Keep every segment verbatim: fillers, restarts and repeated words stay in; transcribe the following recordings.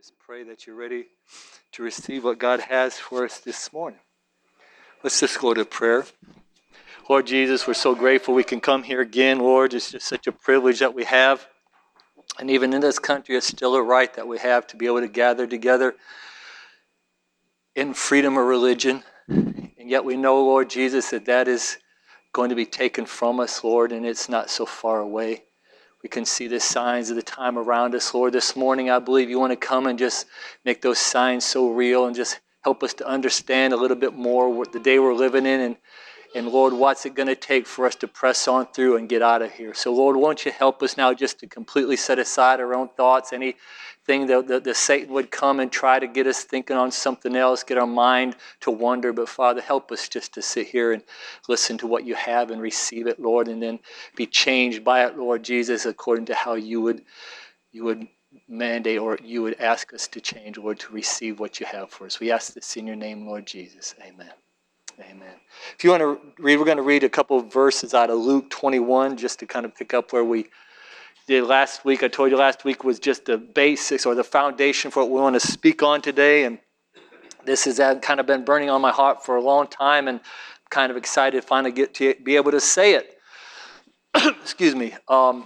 just pray that you're ready to receive what God has for us this morning. Let's just go to prayer. Lord Jesus, we're so grateful we can come here again, Lord. It's just such a privilege that we have. And even in this country, it's still a right that we have to be able to gather together in freedom of religion. And yet we know, Lord Jesus, that that is going to be taken from us, Lord, and it's not so far away. We can see the signs of the time around us, Lord. This morning, I believe you want to come and just make those signs so real and just help us to understand a little bit more what the day we're living in. And, and Lord, what's it going to take for us to press on through and get out of here? So, Lord, won't you help us now just to completely set aside our own thoughts, anything that, that, that Satan would come and try to get us thinking on something else, get our mind to wander. But, Father, help us just to sit here and listen to what you have and receive it, Lord, and then be changed by it, Lord Jesus, according to how you would you would mandate or you would ask us to change, Lord, to receive what you have for us. We ask this in your name, Lord Jesus. Amen. Amen. If you want to read, we're going to read a couple of verses out of Luke twenty-one just to kind of pick up where we did last week. I told you last week was just the basics or the foundation for what we want to speak on today. And this has kind of been burning on my heart for a long time, and I'm kind of excited to finally get to be able to say it. Excuse me. Um,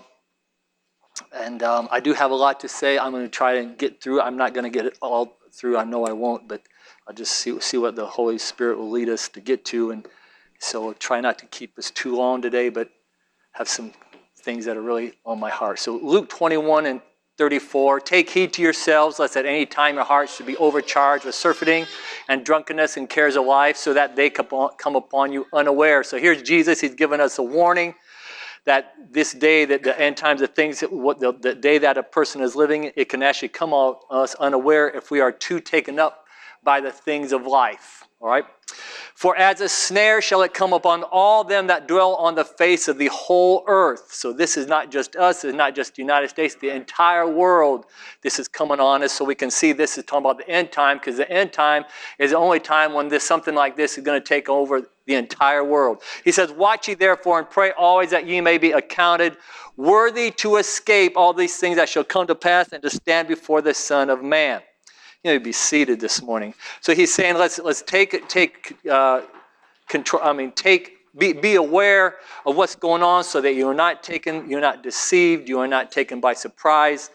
and um, I do have a lot to say. I'm going to try and get through. I'm not going to get it all through. I know I won't, but I'll just see, see what the Holy Spirit will lead us to get to. And so I'll try not to keep us too long today, but have some things that are really on my heart. So Luke twenty-one and thirty-four, take heed to yourselves, lest at any time your hearts should be overcharged with surfeiting and drunkenness and cares of life, so that they come upon you unaware. So here's Jesus. He's given us a warning that this day, that the end times, the things, that, what the, the day that a person is living, it can actually come on us unaware if we are too taken up by the things of life. All right? For as a snare shall it come upon all them that dwell on the face of the whole earth. So this is not just us, it's not just the United States, the entire world. This is coming on us, so we can see this is talking about the end time, because the end time is the only time when this something like this is going to take over the entire world. He says, watch ye therefore and pray always that ye may be accounted worthy to escape all these things that shall come to pass and to stand before the Son of Man. You know, be seated this morning. So he's saying, let's let's take take uh, control. I mean, take be be aware of what's going on, so that you're not taken, you're not deceived, you are not taken by surprise,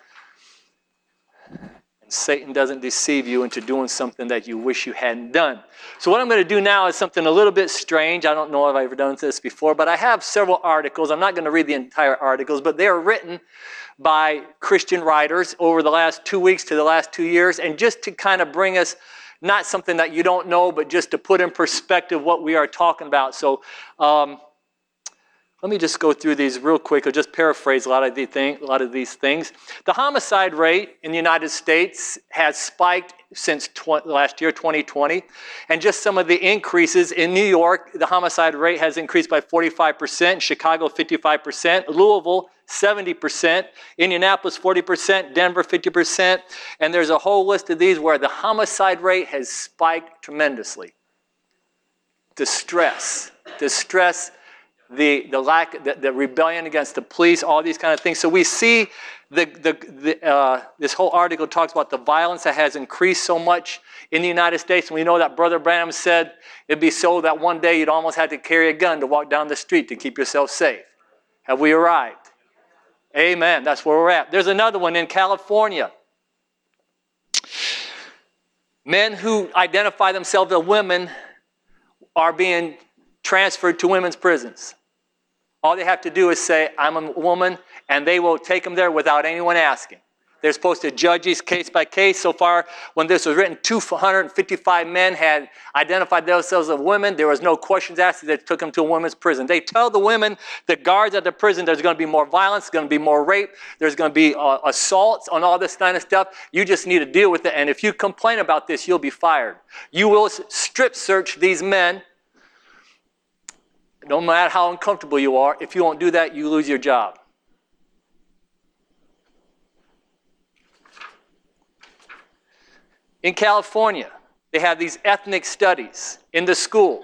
and Satan doesn't deceive you into doing something that you wish you hadn't done. So what I'm going to do now is something a little bit strange. I don't know if I've ever done this before, but I have several articles. I'm not going to read the entire articles, but they are written by Christian writers over the last two weeks to the last two years, and just to kind of bring us not something that you don't know, but just to put in perspective what we are talking about. So um, let me just go through these real quick. I'll just paraphrase a lot of, the thing, a lot of these things. The homicide rate in the United States has spiked since tw- last year, twenty twenty. And just some of the increases in New York, the homicide rate has increased by forty-five percent, Chicago fifty-five percent, Louisville seventy percent, Indianapolis forty percent, Denver fifty percent. And there's a whole list of these where the homicide rate has spiked tremendously. Distress. Distress. The the lack, the, the rebellion against the police, all these kind of things. So we see the the, the uh, this whole article talks about the violence that has increased so much in the United States. And we know that Brother Branham said it'd be so that one day you'd almost have to carry a gun to walk down the street to keep yourself safe. Have we arrived? Amen. That's where we're at. There's another one in California. Men who identify themselves as women are being transferred to women's prisons. All they have to do is say, I'm a woman, and they will take them there without anyone asking. They're supposed to judge these case by case. So far, when this was written, two hundred fifty-five men had identified themselves as women. There was no questions asked. They took them to a women's prison. They tell the women, the guards at the prison, there's going to be more violence, there's going to be more rape, there's going to be uh, assaults on all this kind of stuff. You just need to deal with it. And if you complain about this, you'll be fired. You will strip search these men. No matter how uncomfortable you are, if you won't do that, you lose your job. In California, they have these ethnic studies in the schools.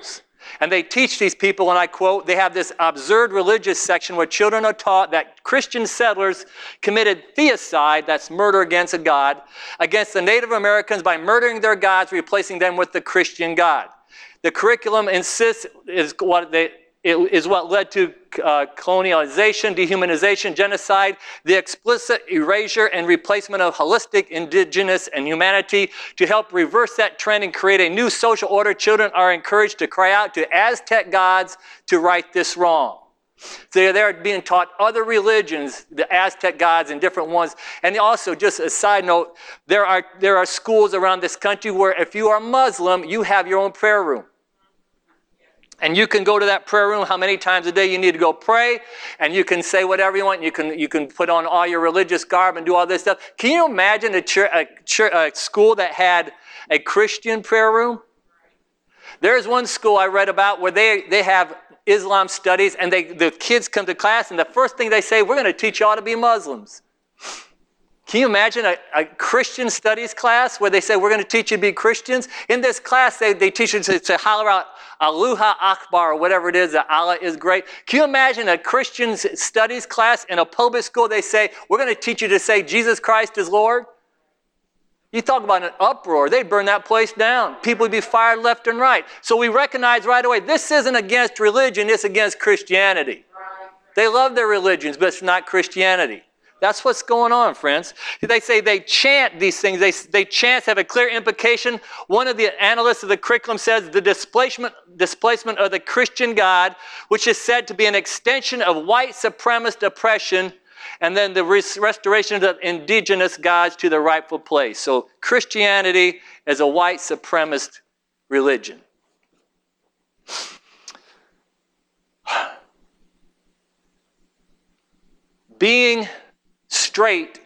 And they teach these people, and I quote, they have this absurd religious section where children are taught that Christian settlers committed theocide, that's murder against a god, against the Native Americans by murdering their gods, replacing them with the Christian God. The curriculum insists is what they It is what led to uh, colonialization, dehumanization, genocide, the explicit erasure and replacement of holistic indigenous and humanity. To help reverse that trend and create a new social order, children are encouraged to cry out to Aztec gods to right this wrong. So they're being taught other religions, the Aztec gods and different ones. And also, just a side note, there are, there are schools around this country where if you are Muslim, you have your own prayer room. And you can go to that prayer room how many times a day you need to go pray, and you can say whatever you want. You can, you can put on all your religious garb and do all this stuff. Can you imagine a, church, a, church, a school that had a Christian prayer room? There's one school I read about where they, they have Islam studies, and they, the kids come to class, and the first thing they say, we're going to teach you all to be Muslims. Can you imagine a, a Christian studies class where they say, we're going to teach you to be Christians? In this class, they, they teach you to, to holler out, Allahu Akbar, or whatever it is, that Allah is great. Can you imagine a Christian studies class in a public school? They say, we're going to teach you to say Jesus Christ is Lord. You talk about an uproar. They'd burn that place down. People would be fired left and right. So we recognize right away, this isn't against religion, it's against Christianity. They love their religions, but it's not Christianity. That's what's going on, friends. They say they chant these things. They, they chant have a clear implication. One of the analysts of the curriculum says the displacement, displacement of the Christian God, which is said to be an extension of white supremacist oppression, and then the res- restoration of the indigenous gods to their rightful place. So Christianity is a white supremacist religion. Being straight,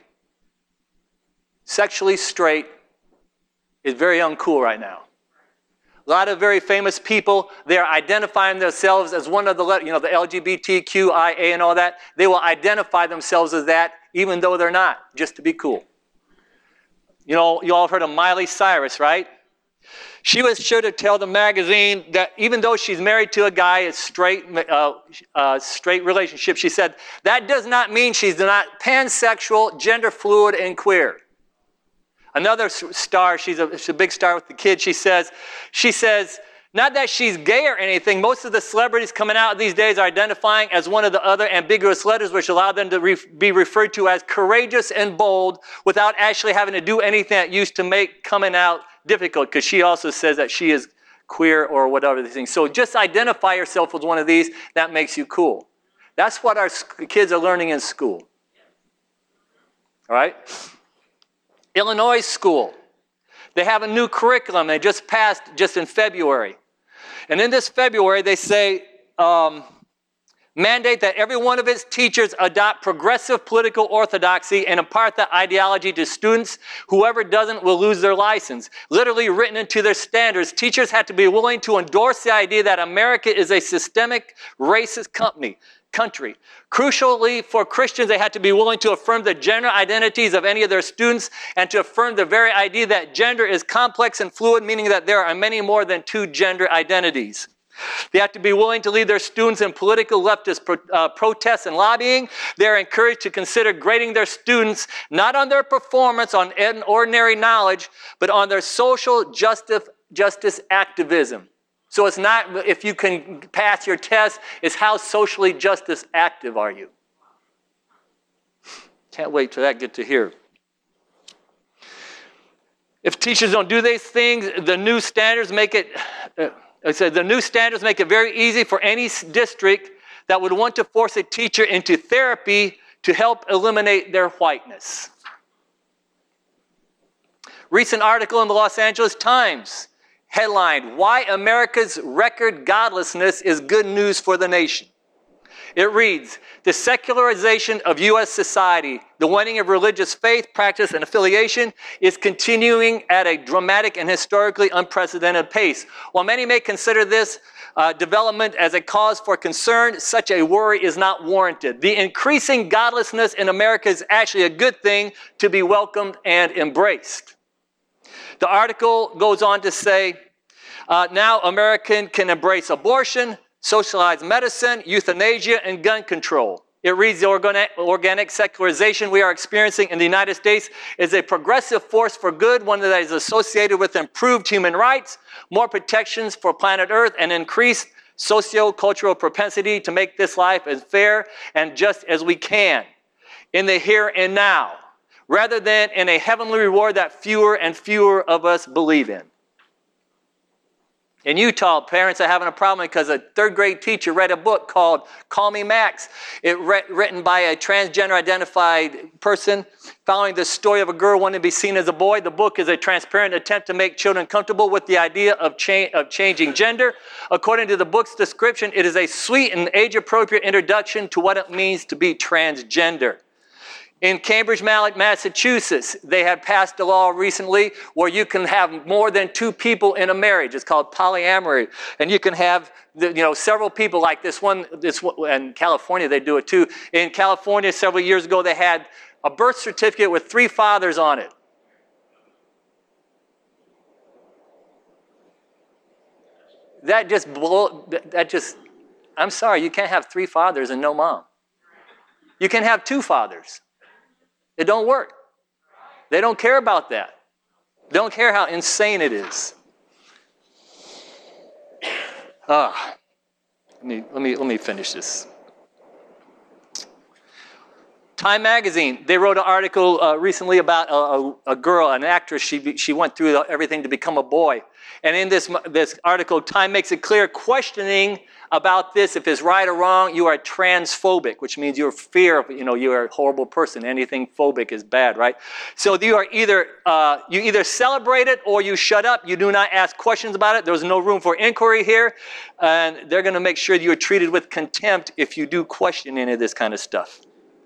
sexually straight, is very uncool right now. A lot of very famous people, they're identifying themselves as one of the, you know, the L G B T Q I A and all that. They will identify themselves as that, even though they're not, just to be cool. You know, you all have heard of Miley Cyrus, right? She was sure to tell the magazine that even though she's married to a guy, a straight, uh, uh, straight relationship, she said, that does not mean she's not pansexual, gender fluid, and queer. Another star, she's a, she's a big star with the kids, she says, she says, not that she's gay or anything. Most of the celebrities coming out these days are identifying as one of the other ambiguous letters which allow them to re- be referred to as courageous and bold without actually having to do anything that used to make coming out difficult, because she also says that she is queer or whatever these things. So just identify yourself as one of these. That makes you cool. That's what our kids are learning in school. All right? Illinois school. They have a new curriculum. They just passed just in February. And in this February, they say, um, mandate that every one of its teachers adopt progressive political orthodoxy and impart that ideology to students. Whoever doesn't will lose their license. Literally written into their standards, teachers had to be willing to endorse the idea that America is a systemic racist company, country. Crucially, for Christians, they had to be willing to affirm the gender identities of any of their students and to affirm the very idea that gender is complex and fluid, meaning that there are many more than two gender identities. They have to be willing to lead their students in political leftist pro, uh, protests and lobbying. They're encouraged to consider grading their students not on their performance, on ordinary knowledge, but on their social justice, justice activism. So it's not if you can pass your test, it's how socially justice active are you. Can't wait till that get to here. If teachers don't do these things, the new standards make it... Uh, I said the new standards make it very easy for any district that would want to force a teacher into therapy to help eliminate their whiteness. Recent article in the Los Angeles Times, headlined, Why America's Record Godlessness is Good News for the Nation. It reads, the secularization of U S society, the waning of religious faith, practice, and affiliation is continuing at a dramatic and historically unprecedented pace. While many may consider this uh, development as a cause for concern, such a worry is not warranted. The increasing godlessness in America is actually a good thing to be welcomed and embraced. The article goes on to say, Uh, now American can embrace abortion, socialized medicine, euthanasia, and gun control. It reads, the organic, organic secularization we are experiencing in the United States is a progressive force for good, one that is associated with improved human rights, more protections for planet Earth, and increased socio-cultural propensity to make this life as fair and just as we can in the here and now, rather than in a heavenly reward that fewer and fewer of us believe in. In Utah, parents are having a problem because a third grade teacher read a book called Call Me Max. It re- written by a transgender identified person following the story of a girl wanting to be seen as a boy. The book is a transparent attempt to make children comfortable with the idea of, cha- of changing gender. According to the book's description, it is a sweet and age-appropriate introduction to what it means to be transgender. In Cambridge, Massachusetts, they had passed a law recently where you can have more than two people in a marriage. It's called polyamory. And you can have, you know, several people like this one. This one, in California, they do it too. In California, several years ago, they had a birth certificate with three fathers on it. That just, blow, that just, I'm sorry, you can't have three fathers and no mom. You can have two fathers. It don't work. They don't care about that. They don't care how insane it is. Ah, let me let me let me finish this. Time magazine, they wrote an article uh, recently about a, a, a girl, an actress. She she went through everything to become a boy. And in this this article, Time makes it clear, questioning about this, if it's right or wrong, you are transphobic, which means you're fear of, you know, you are a horrible person. Anything phobic is bad, right? So you are either uh, you either celebrate it or you shut up. You do not ask questions about it. There's no room for inquiry here, and they're going to make sure that you're treated with contempt if you do question any of this kind of stuff.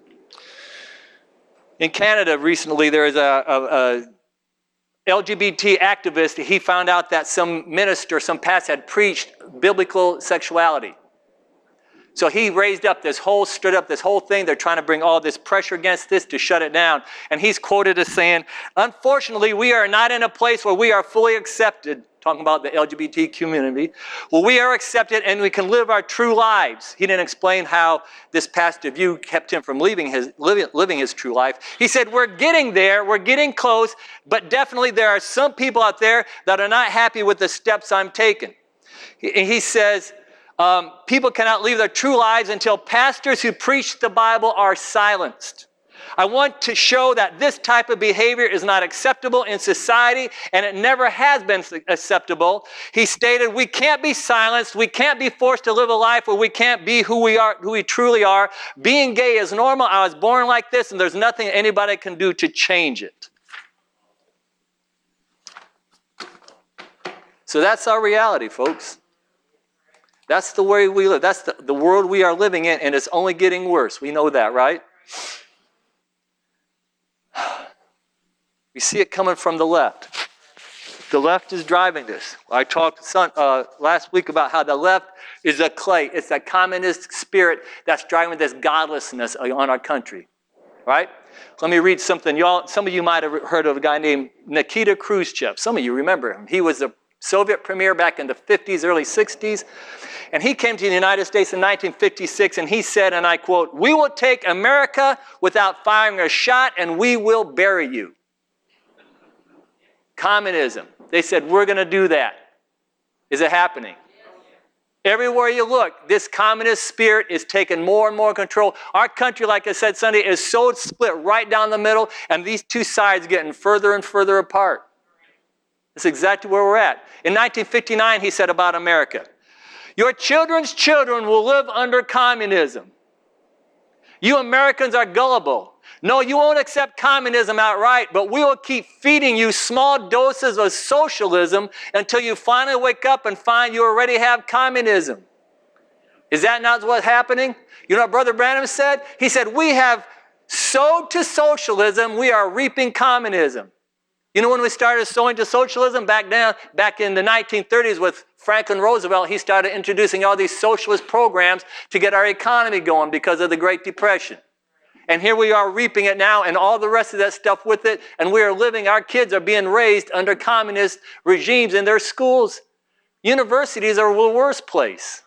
In Canada, recently, there is a, a, a L G B T activist. He found out that some minister, some pastor had preached biblical sexuality. So he raised up this whole, stood up this whole thing. They're trying to bring all this pressure against this to shut it down. And he's quoted as saying, unfortunately, we are not in a place where we are fully accepted, talking about the L G B T community, well, we are accepted and we can live our true lives. He didn't explain how this pastor view kept him from living his, living, living his true life. He said, we're getting there, we're getting close, but definitely there are some people out there that are not happy with the steps I'm taking. He, he says, um, people cannot live their true lives until pastors who preach the Bible are silenced. I want to show that this type of behavior is not acceptable in society, and it never has been acceptable. He stated, we can't be silenced. We can't be forced to live a life where we can't be who we are, who we truly are. Being gay is normal. I was born like this, and there's nothing anybody can do to change it. So that's our reality, folks. That's the way we live. That's the, the world we are living in, and it's only getting worse. We know that, right? We see it coming from the left. The left is driving this. I talked son, uh, last week about how the left is a clay. It's a communist spirit that's driving this godlessness on our country, right? Let me read something. Y'all, some of you might have heard of a guy named Nikita Khrushchev. Some of you remember him. He was the Soviet premier back in the fifties, early sixties. And he came to the United States in nineteen fifty-six, and he said, and I quote, "We will take America without firing a shot, and we will bury you." Communism. They said, we're going to do that. Is it happening? Everywhere you look, this communist spirit is taking more and more control. Our country, like I said Sunday, is so split right down the middle, and these two sides getting further and further apart. That's exactly where we're at. In nineteen fifty-nine, he said about America, your children's children will live under communism. You Americans are gullible. No, you won't accept communism outright, but we will keep feeding you small doses of socialism until you finally wake up and find you already have communism. Is that not what's happening? You know what Brother Branham said? He said, we have sowed to socialism, we are reaping communism. You know when we started sowing to socialism? Back down, back in the nineteen thirties with Franklin Roosevelt, he started introducing all these socialist programs to get our economy going because of the Great Depression. And here we are reaping it now and all the rest of that stuff with it. And we are living, our kids are being raised under communist regimes in their schools. Universities are the worst place.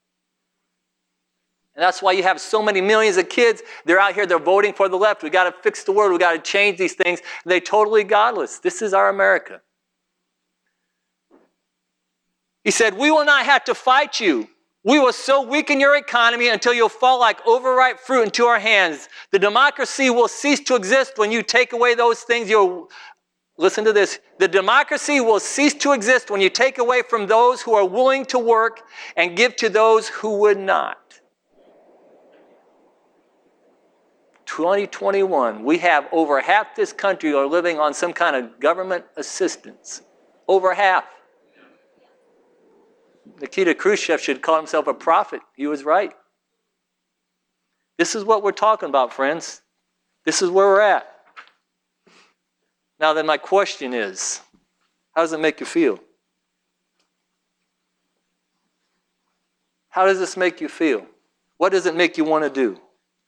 And that's why you have so many millions of kids. They're out here, they're voting for the left. We got to fix the world. We got to change these things. They're totally godless. This is our America. He said, we will not have to fight you. We will so weaken your economy until you'll fall like overripe fruit into our hands. The democracy will cease to exist when you take away those things you'll... Listen to this. The democracy will cease to exist when you take away from those who are willing to work and give to those who would not. twenty twenty-one, we have over half this country are living on some kind of government assistance. Over half. Nikita Khrushchev should call himself a prophet. He was right. This is what we're talking about, friends. This is where we're at. Now then, my question is, how does it make you feel? How does this make you feel? What does it make you want to do?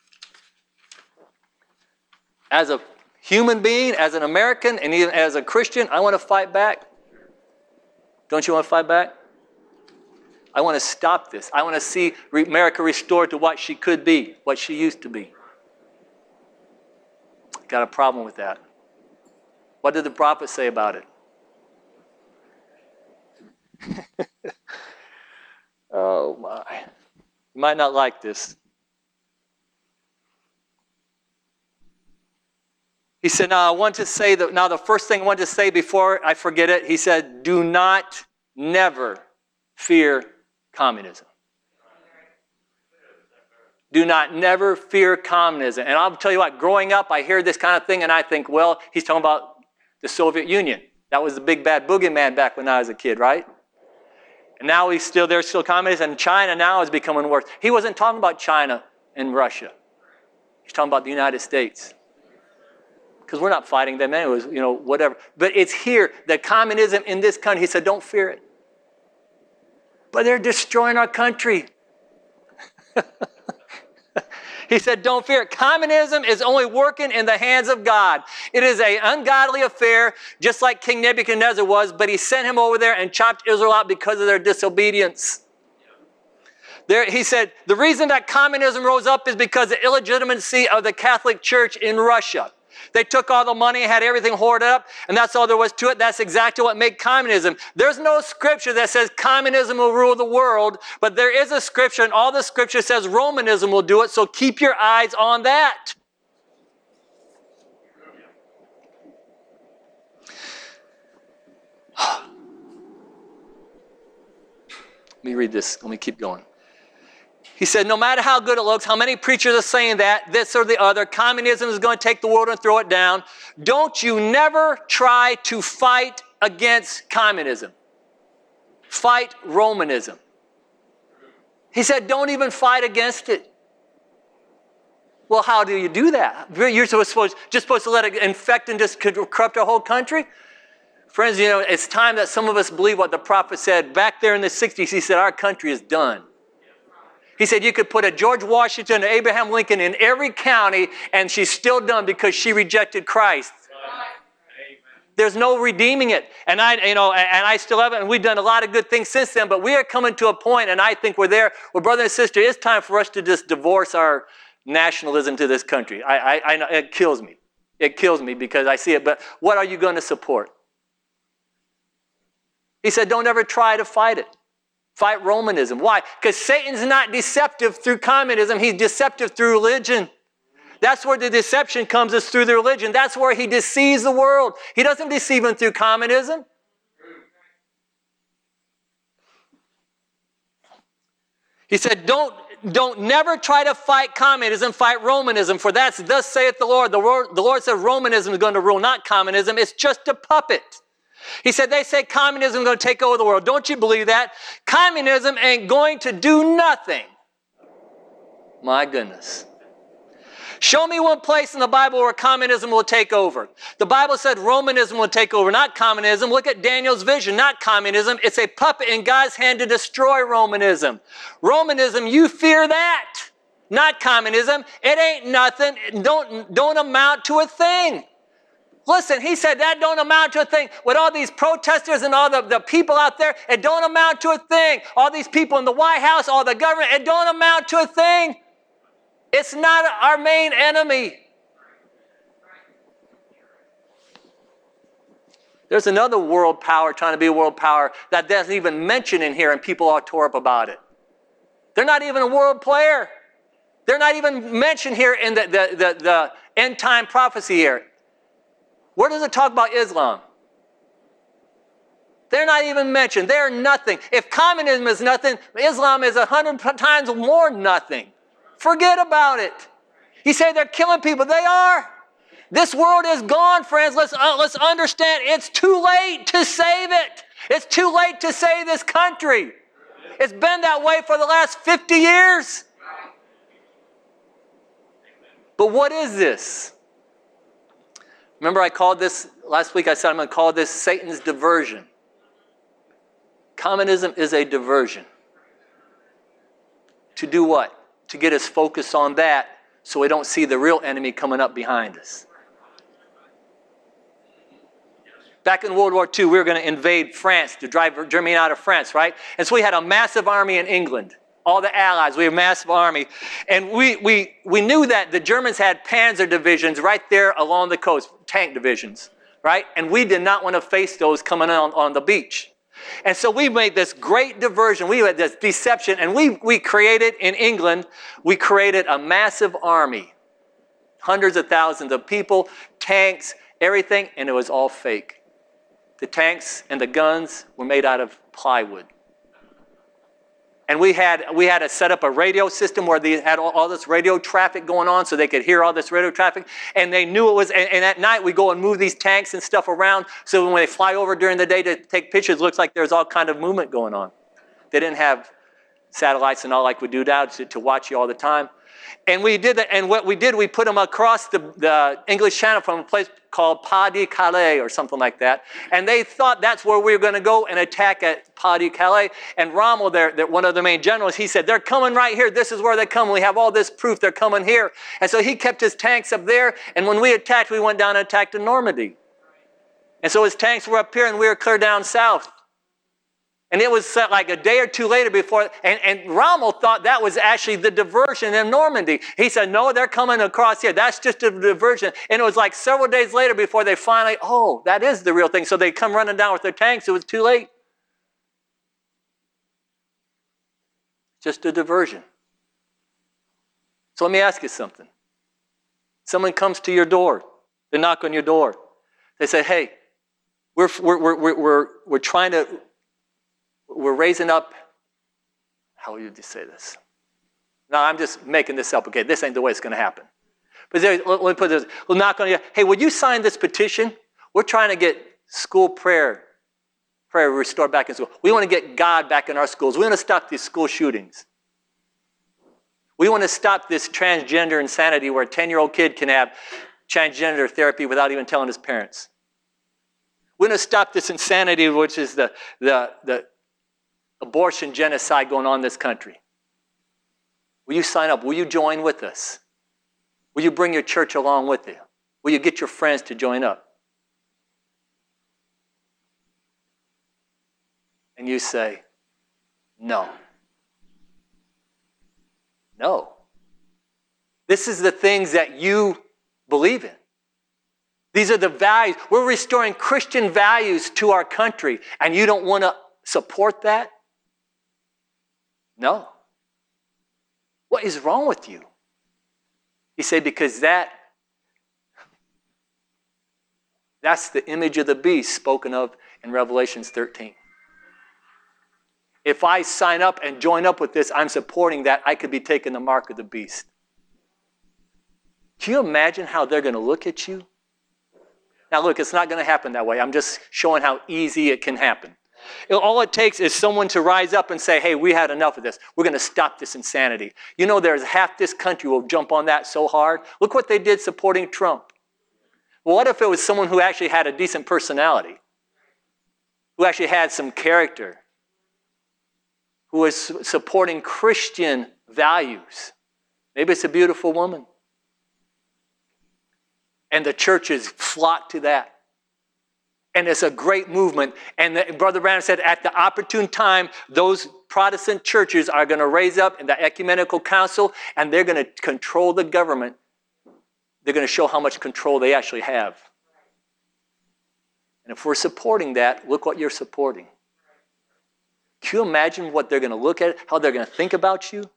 As a human being, as an American, and even as a Christian, I want to fight back. Don't you want to fight back? I want to stop this. I want to see America restored to what she could be, what she used to be. Got a problem with that. What did the prophet say about it? Oh my. You might not like this. He said, now I want to say that, now the first thing I want to say before I forget it, he said, do not, never fear communism. Do not never fear communism. And I'll tell you what, growing up, I hear this kind of thing and I think, well, he's talking about the Soviet Union. That was the big bad boogeyman back when I was a kid, right? And now he's still there, still communist, and China now is becoming worse. He wasn't talking about China and Russia. He's talking about the United States. Because we're not fighting them anyways, you know, whatever. But it's here, the communism in this country, he said, don't fear it. But they're destroying our country. He said, don't fear it. Communism is only working in the hands of God. It is an ungodly affair, just like King Nebuchadnezzar was, but he sent him over there and chopped Israel out because of their disobedience. There, he said, the reason that communism rose up is because of the illegitimacy of the Catholic Church in Russia. They took all the money, had everything hoarded up, and that's all there was to it. That's exactly what made communism. There's no scripture that says communism will rule the world, but there is a scripture, and all the scripture says Romanism will do it, so keep your eyes on that. Let me read this. Let me keep going. He said, no matter how good it looks, how many preachers are saying that, this or the other, communism is going to take the world and throw it down. Don't you never try to fight against communism. Fight Romanism. He said, don't even fight against it. Well, how do you do that? You're supposed, just supposed to let it infect and just corrupt our whole country? Friends, you know, it's time that some of us believe what the prophet said. Back there in the sixties, he said, our country is done. He said you could put a George Washington or Abraham Lincoln in every county and she's still done because she rejected Christ. Right. There's no redeeming it. And I, you know, and I still have it, and we've done a lot of good things since then, but we are coming to a point, and I think we're there, where brother and sister, it's time for us to just divorce our nationalism to this country. I, I, I know it kills me. It kills me because I see it, but what are you going to support? He said, don't ever try to fight it. Fight Romanism. Why? Because Satan's not deceptive through communism. He's deceptive through religion. That's where the deception comes, is through the religion. That's where he deceives the world. He doesn't deceive them through communism. He said, don't, don't never try to fight communism, fight Romanism, for that's thus saith the Lord. The Lord, the Lord said Romanism is going to rule, not communism. It's just a puppet. He said, they say communism is going to take over the world. Don't you believe that? Communism ain't going to do nothing. My goodness. Show me one place in the Bible where communism will take over. The Bible said Romanism will take over, not communism. Look at Daniel's vision, not communism. It's a puppet in God's hand to destroy Romanism. Romanism, you fear that, not communism. It ain't nothing. Don't, don't amount to a thing. Listen, he said that don't amount to a thing. With all these protesters and all the, the people out there, it don't amount to a thing. All these people in the White House, all the government, it don't amount to a thing. It's not our main enemy. There's another world power trying to be a world power that doesn't even mention in here, and people are tore up about it. They're not even a world player. They're not even mentioned here in the, the, the, the end time prophecy here. Where does it talk about Islam? They're not even mentioned. They're nothing. If communism is nothing, Islam is a hundred times more nothing. Forget about it. You say they're killing people. They are. This world is gone, friends. Let's, uh, let's understand it's too late to save it. It's too late to save this country. It's been that way for the last fifty years. But what is this? Remember I called this, last week I said I'm going to call this Satan's diversion. Communism is a diversion. To do what? To get us focused on that so we don't see the real enemy coming up behind us. Back in World War Two, we were going to invade France to drive Germany out of France, right? And so we had a massive army in England. All the Allies, we had a massive army. And we, we, we knew that the Germans had panzer divisions right there along the coast, tank divisions, right? And we did not want to face those coming on, on the beach. And so we made this great diversion. We had this deception. And we, we created, in England, we created a massive army. Hundreds of thousands of people, tanks, everything, and it was all fake. The tanks and the guns were made out of plywood. And we had we had to set up a radio system where they had all, all this radio traffic going on so they could hear all this radio traffic. And they knew it was, and, and at night we go and move these tanks and stuff around so when they fly over during the day to take pictures, it looks like there's all kind of movement going on. They didn't have satellites and all like we do now to, to watch you all the time. And we did that, and what we did, we put them across the, the English Channel from a place called Pas-de-Calais or something like that. And they thought that's where we were going to go and attack at Pas-de-Calais. And Rommel, there, one of the main generals, he said, they're coming right here. This is where they come. We have all this proof they're coming here. And so he kept his tanks up there. And when we attacked, we went down and attacked in Normandy. And so his tanks were up here and we were clear down south. And it was like a day or two later before, and, and Rommel thought that was actually the diversion in Normandy. He said, no, they're coming across here. That's just a diversion. And it was like several days later before they finally, oh, that is the real thing. So they come running down with their tanks. It was too late. Just a diversion. So let me ask you something. Someone comes to your door. They knock on your door. They say, hey, we're, we're, we're, we're, we're trying to... We're raising up, how would you say this? No, I'm just making this up. Okay, this ain't the way it's going to happen. But there, let me put this. We'll knock on you. Hey, would you sign this petition? We're trying to get school prayer, prayer restored back in school. We want to get God back in our schools. We want to stop these school shootings. We want to stop this transgender insanity where a ten-year-old kid can have transgender therapy without even telling his parents. We want to stop this insanity, which is the the the abortion genocide going on in this country. Will you sign up? Will you join with us? Will you bring your church along with you? Will you get your friends to join up? And you say, no. No. This is the things that you believe in. These are the values. We're restoring Christian values to our country, and you don't want to support that? No. What is wrong with you? He said, because that, that's the image of the beast spoken of in Revelation thirteen. If I sign up and join up with this, I'm supporting that. I could be taking the mark of the beast. Can you imagine how they're going to look at you? Now look, it's not going to happen that way. I'm just showing how easy it can happen. All it takes is someone to rise up and say, hey, we had enough of this. We're going to stop this insanity. You know, there's half this country will jump on that so hard. Look what they did supporting Trump. Well, what if it was someone who actually had a decent personality, who actually had some character, who was supporting Christian values? Maybe it's a beautiful woman. And the churches flock to that. And it's a great movement. And the, Brother Branham said at the opportune time, those Protestant churches are going to raise up in the ecumenical council, and they're going to control the government. They're going to show how much control they actually have. And if we're supporting that, look what you're supporting. Can you imagine what they're going to look at, how they're going to think about you?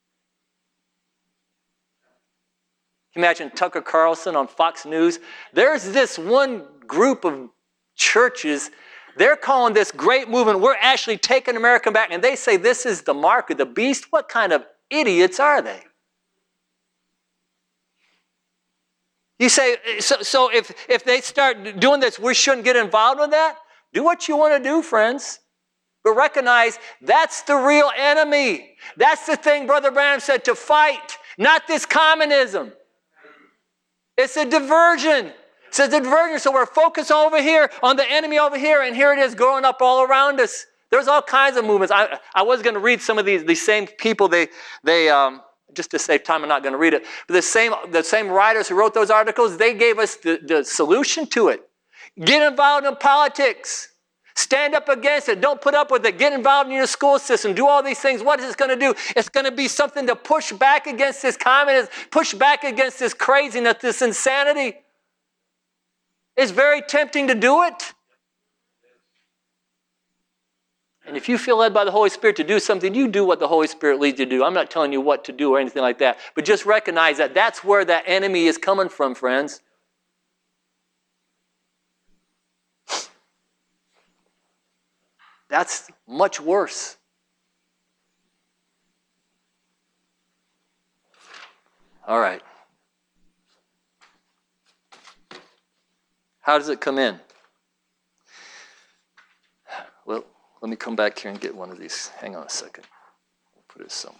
Can you imagine Tucker Carlson on Fox News? There's this one group of churches, they're calling this great movement, we're actually taking America back, and they say this is the mark of the beast. What kind of idiots are they? You say, so, so if, if they start doing this, we shouldn't get involved with that? Do what you want to do, friends. But recognize that's the real enemy. That's the thing Brother Branham said to fight, not this communism. It's a diversion. It's a diversion. So we're focused over here on the enemy over here, and here it is growing up all around us. There's all kinds of movements. I, I was going to read some of these, these same people. They, they, um, just to save time, I'm not going to read it. But the same, the same writers who wrote those articles, they gave us the, the solution to it. Get involved in politics. Stand up against it. Don't put up with it. Get involved in your school system. Do all these things. What is it going to do? It's going to be something to push back against this communism, push back against this craziness, this insanity. It's very tempting to do it. And if you feel led by the Holy Spirit to do something, you do what the Holy Spirit leads you to do. I'm not telling you what to do or anything like that. But just recognize that that's where that enemy is coming from, friends. That's much worse. All right. How does it come in? Well, let me come back here and get one of these. Hang on a second. I'll put it somewhere.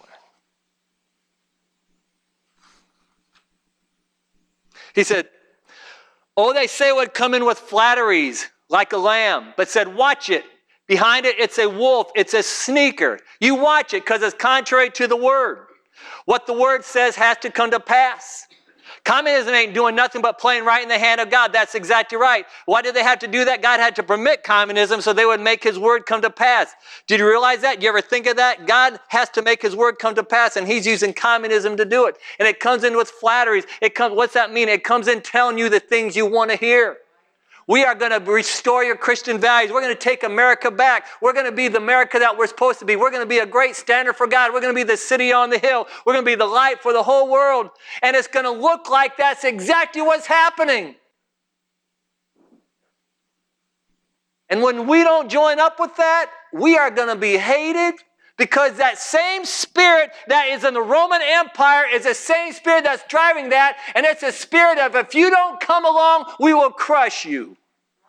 He said, oh, they say it would come in with flatteries like a lamb, but said, watch it. Behind it, it's a wolf. It's a sneaker. You watch it because it's contrary to the word. What the word says has to come to pass. Communism ain't doing nothing but playing right in the hand of God. That's exactly right. Why did they have to do that? God had to permit communism so they would make his word come to pass. Did you realize that? You ever think of that? God has to make his word come to pass, and he's using communism to do it. And it comes in with flatteries. It comes, what's that mean? It comes in telling you the things you want to hear. We are going to restore your Christian values. We're going to take America back. We're going to be the America that we're supposed to be. We're going to be a great standard for God. We're going to be the city on the hill. We're going to be the light for the whole world. And it's going to look like that's exactly what's happening. And when we don't join up with that, we are going to be hated, because that same spirit that is in the Roman Empire is the same spirit that's driving that. And it's a spirit of, if you don't come along, we will crush you.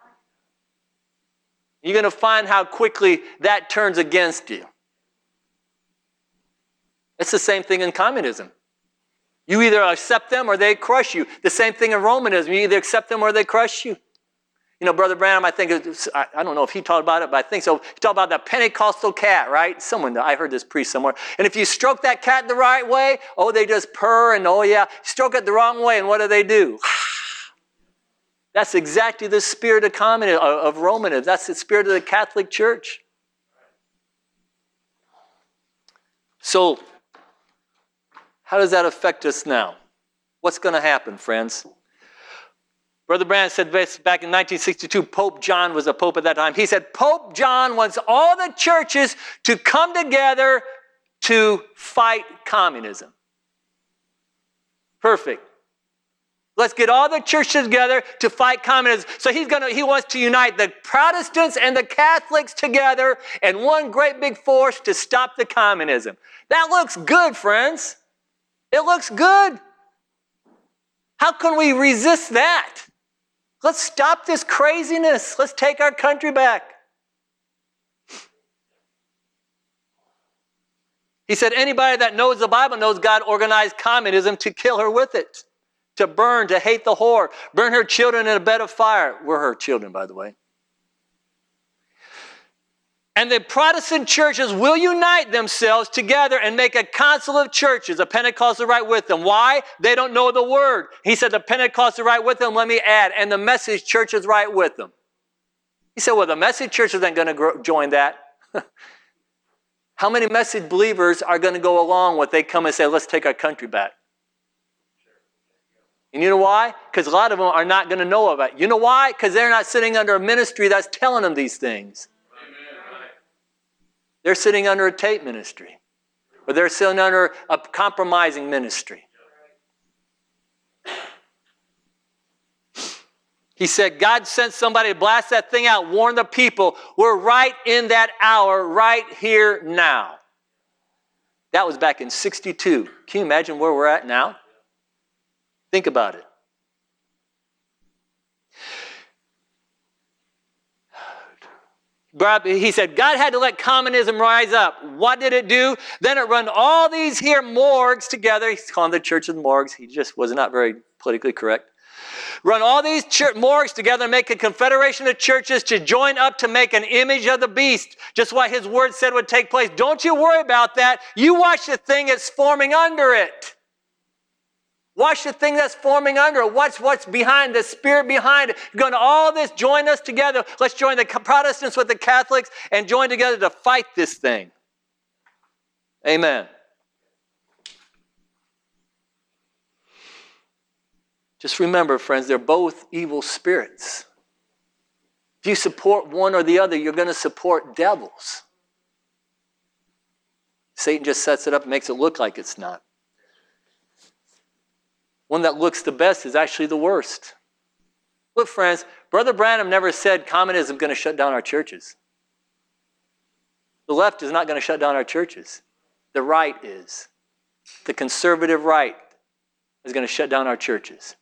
You're going to find how quickly that turns against you. It's the same thing in communism. You either accept them or they crush you. The same thing in Romanism. You either accept them or they crush you. You know, Brother Branham, I think, was, I, I don't know if he talked about it, but I think so. He talked about the Pentecostal cat, right? Someone, I heard this priest somewhere. And if you stroke that cat the right way, oh, they just purr, and oh, yeah. Stroke it the wrong way, and what do they do? That's exactly the spirit of communism, of Romanism. That's the spirit of the Catholic Church. So, how does that affect us now? What's going to happen, friends? Brother Branham said this back in nineteen sixty-two. Pope John was a pope at that time. He said, Pope John wants all the churches to come together to fight communism. Perfect. Let's get all the churches together to fight communism. So he's gonna, he wants to unite the Protestants and the Catholics together in one great big force to stop the communism. That looks good, friends. It looks good. How can we resist that? Let's stop this craziness. Let's take our country back. He said anybody that knows the Bible knows God organized communism to kill her with it, to burn, to hate the whore, burn her children in a bed of fire. We're her children, by the way. And the Protestant churches will unite themselves together and make a council of churches. The Pentecostals are right with them. Why? They don't know the word. He said the Pentecostals are right with them. Let me add, and the Message church is right with them. He said, well, the Message church isn't going to join that. How many Message believers are going to go along with they come and say, let's take our country back? And you know why? Because a lot of them are not going to know about it. You know why? Because they're not sitting under a ministry that's telling them these things. They're sitting under a tape ministry. Or they're sitting under a compromising ministry. He said, God sent somebody to blast that thing out, warn the people. We're right in that hour, right here now. That was back in sixty-two. Can you imagine where we're at now? Think about it. He said, God had to let communism rise up. What did it do? Then it run all these here morgues together. He's calling the churches morgues. He just was not very politically correct. Run all these church morgues together and make a confederation of churches to join up to make an image of the beast. Just what his word said would take place. Don't you worry about that. You watch the thing that's forming under it. Watch the thing that's forming under it. Watch what's behind, the spirit behind it. You're going to all this, join us together. Let's join the Protestants with the Catholics and join together to fight this thing. Amen. Just remember, friends, they're both evil spirits. If you support one or the other, you're going to support devils. Satan just sets it up and makes it look like it's not. One that looks the best is actually the worst. Look, friends, Brother Branham never said communism is going to shut down our churches. The left is not going to shut down our churches. The right is. The conservative right is going to shut down our churches.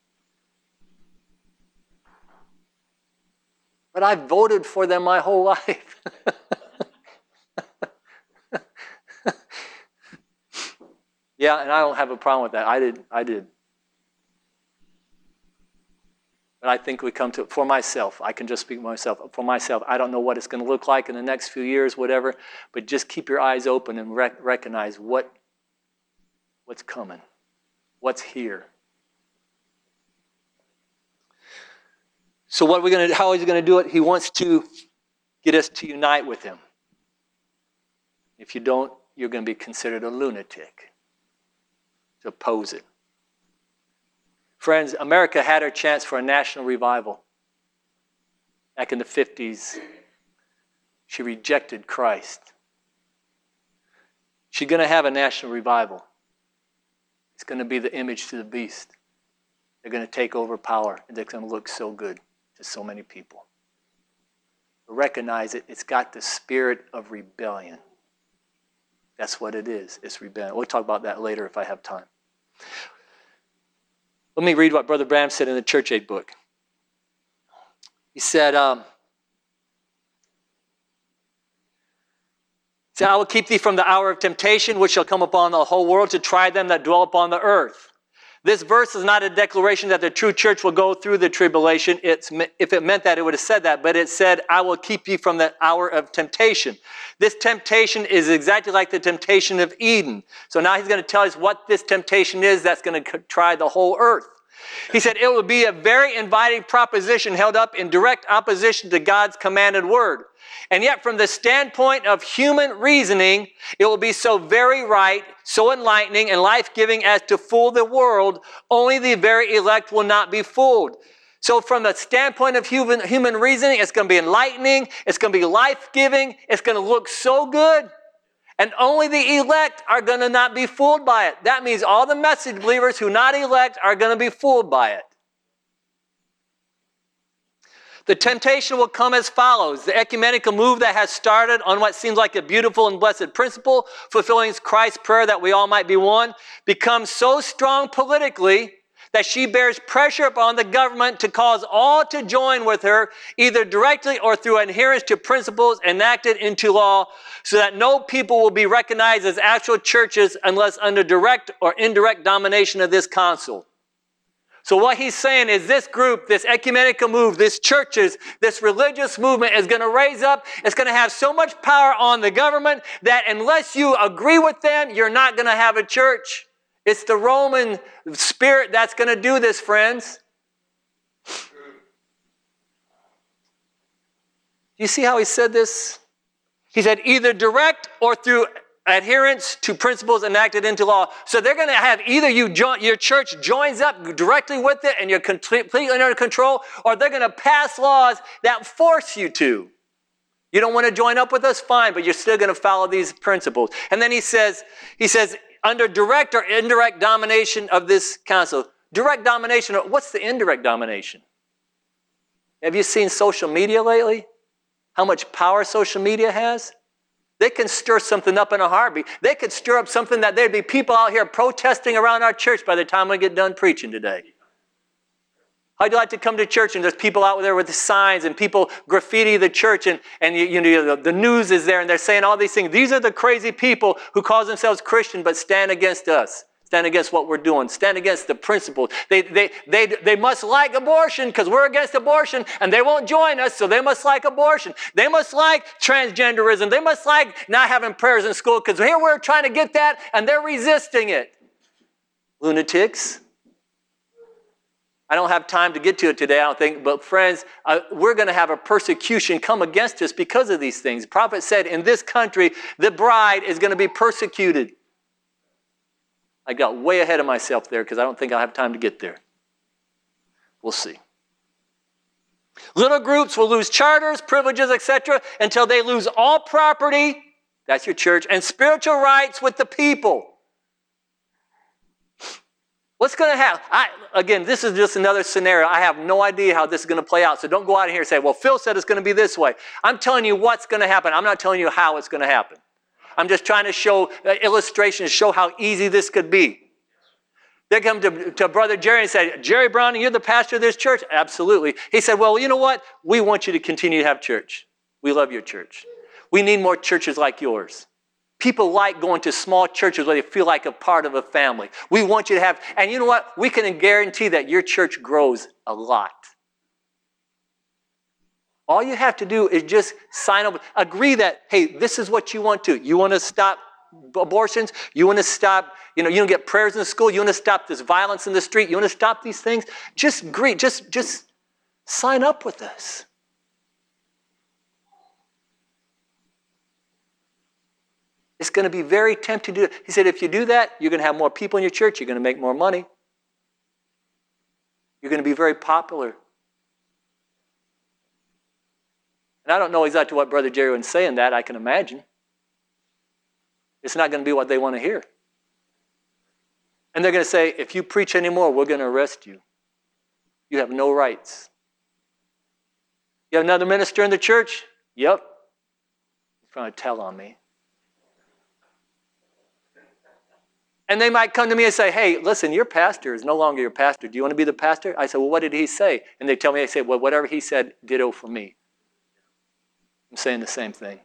But I voted for them my whole life. Yeah, and I don't have a problem with that. I did. I did. But I think we come to, for myself, I can just speak for myself. For myself, I don't know what it's going to look like in the next few years, whatever, but just keep your eyes open and rec- recognize what, what's coming, what's here. So what are we going to, how is he going to do it? He wants to get us to unite with him. If you don't, you're going to be considered a lunatic to oppose it. Friends, America had her chance for a national revival. Back in the fifties, she rejected Christ. She's going to have a national revival. It's going to be the image to the beast. They're going to take over power, and they're going to look so good to so many people. But recognize it, it's got the spirit of rebellion. That's what it is. It's rebellion. We'll talk about that later if I have time. Let me read what Brother Branham said in the Church Aid book. He said, um, he said, I will keep thee from the hour of temptation, which shall come upon the whole world to try them that dwell upon the earth. This verse is not a declaration that the true church will go through the tribulation. It's, if it meant that, it would have said that. But it said, I will keep you from the hour of temptation. This temptation is exactly like the temptation of Eden. So now he's going to tell us what this temptation is that's going to try the whole earth. He said, it will be a very inviting proposition held up in direct opposition to God's commanded word. And yet from the standpoint of human reasoning, it will be so very right, so enlightening and life-giving as to fool the world. Only the very elect will not be fooled. So from the standpoint of human, human reasoning, it's going to be enlightening, it's going to be life-giving, it's going to look so good. And only the elect are going to not be fooled by it. That means all the message believers who are not elect are going to be fooled by it. The temptation will come as follows. The ecumenical move that has started on what seems like a beautiful and blessed principle, fulfilling Christ's prayer that we all might be one, becomes so strong politically that she bears pressure upon the government to cause all to join with her, either directly or through adherence to principles enacted into law, so that no people will be recognized as actual churches unless under direct or indirect domination of this council. So what he's saying is this group, this ecumenical move, this churches, this religious movement is going to raise up. It's going to have so much power on the government that unless you agree with them, you're not going to have a church. It's the Roman spirit that's going to do this, friends. You see how he said this? He said either direct or through adherence to principles enacted into law. So they're going to have either you join, your church joins up directly with it and you're completely under control, or they're going to pass laws that force you to. You don't want to join up with us? Fine, but you're still going to follow these principles. And then he says, he says, under direct or indirect domination of this council. Direct domination, what's the indirect domination? Have you seen social media lately? How much power social media has? They can stir something up in a heartbeat. They could stir up something that there'd be people out here protesting around our church by the time we get done preaching today. How'd you like to come to church and there's people out there with the signs and people graffiti the church and, and you, you know, the, the news is there and they're saying all these things. These are the crazy people who call themselves Christian but stand against us. Stand against what we're doing. Stand against the principles. They, they, they, they must like abortion because we're against abortion and they won't join us, so they must like abortion. They must like transgenderism. They must like not having prayers in school because here we're trying to get that and they're resisting it. Lunatics. I don't have time to get to it today, I don't think, but friends, uh, we're going to have a persecution come against us because of these things. The prophet said in this country, the bride is going to be persecuted. I got way ahead of myself there because I don't think I'll have time to get there. We'll see. Little groups will lose charters, privileges, et cetera until they lose all property, that's your church, and spiritual rights with the people. What's going to happen? I, again, this is just another scenario. I have no idea how this is going to play out. So don't go out here and say, well, Phil said it's going to be this way. I'm telling you what's going to happen. I'm not telling you how it's going to happen. I'm just trying to show uh, illustrations, show how easy this could be. They come to, to Brother Jerry and say, Jerry Browning, you're the pastor of this church? Absolutely. He said, well, you know what? We want you to continue to have church. We love your church. We need more churches like yours. People like going to small churches where they feel like a part of a family. We want you to have, and you know what? We can guarantee that your church grows a lot. All you have to do is just sign up, agree that, hey, this is what you want to. You want to stop abortions? You want to stop, you know, you don't get prayers in the school? You want to stop this violence in the street? You want to stop these things? Just agree, just, just sign up with us. It's going to be very tempting to do. He said, if you do that, you're going to have more people in your church. You're going to make more money. You're going to be very popular. And I don't know exactly what Brother Jerry was saying that, I can imagine. It's not going to be what they want to hear. And they're going to say, if you preach anymore, we're going to arrest you. You have no rights. You have another minister in the church? Yep. He's trying to tell on me. And they might come to me and say, hey, listen, your pastor is no longer your pastor. Do you want to be the pastor? I said, well, what did he say? And they tell me, they say, well, whatever he said, ditto for me. I'm saying the same thing.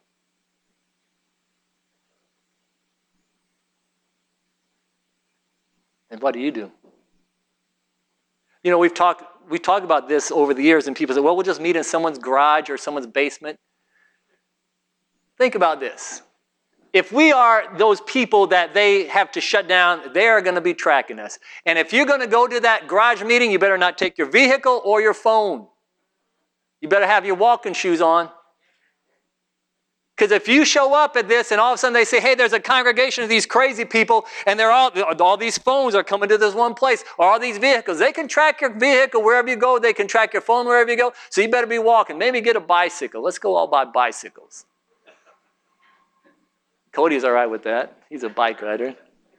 And what do you do? You know, we've talked we talked about this over the years, and people say, well, we'll just meet in someone's garage or someone's basement. Think about this. If we are those people that they have to shut down, they are going to be tracking us. And if you're going to go to that garage meeting, you better not take your vehicle or your phone. You better have your walking shoes on. Because if you show up at this and all of a sudden they say, hey, there's a congregation of these crazy people and they're all, all these phones are coming to this one place, or all these vehicles, they can track your vehicle wherever you go. They can track your phone wherever you go. So you better be walking. Maybe get a bicycle. Let's go all buy bicycles. Cody's all right with that. He's a bike rider.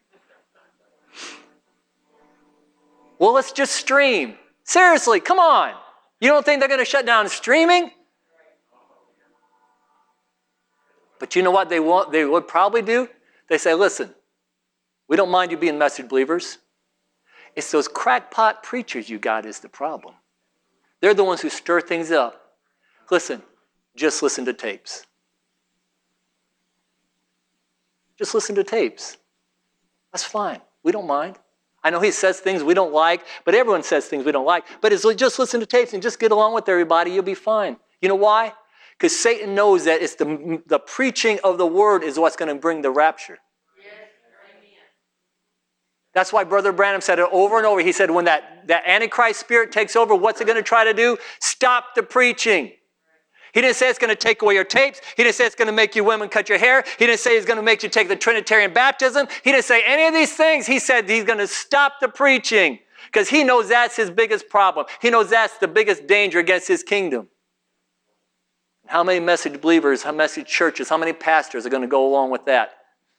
Well, let's just stream. Seriously, come on. You don't think they're going to shut down streaming? But you know what they want? They would probably do? They say, listen, we don't mind you being message believers. It's those crackpot preachers you got is the problem. They're the ones who stir things up. Listen, just listen to tapes. Just listen to tapes. That's fine. We don't mind. I know he says things we don't like, but everyone says things we don't like. But it's just listen to tapes and just get along with everybody. You'll be fine. You know why? Because Satan knows that it's the, the preaching of the word is what's going to bring the rapture. That's why Brother Branham said it over and over. He said when that, that Antichrist spirit takes over, what's it going to try to do? Stop the preaching. He didn't say it's going to take away your tapes. He didn't say it's going to make you women cut your hair. He didn't say it's going to make you take the Trinitarian baptism. He didn't say any of these things. He said he's going to stop the preaching because he knows that's his biggest problem. He knows that's the biggest danger against his kingdom. How many message believers, how many churches, how many pastors are going to go along with that?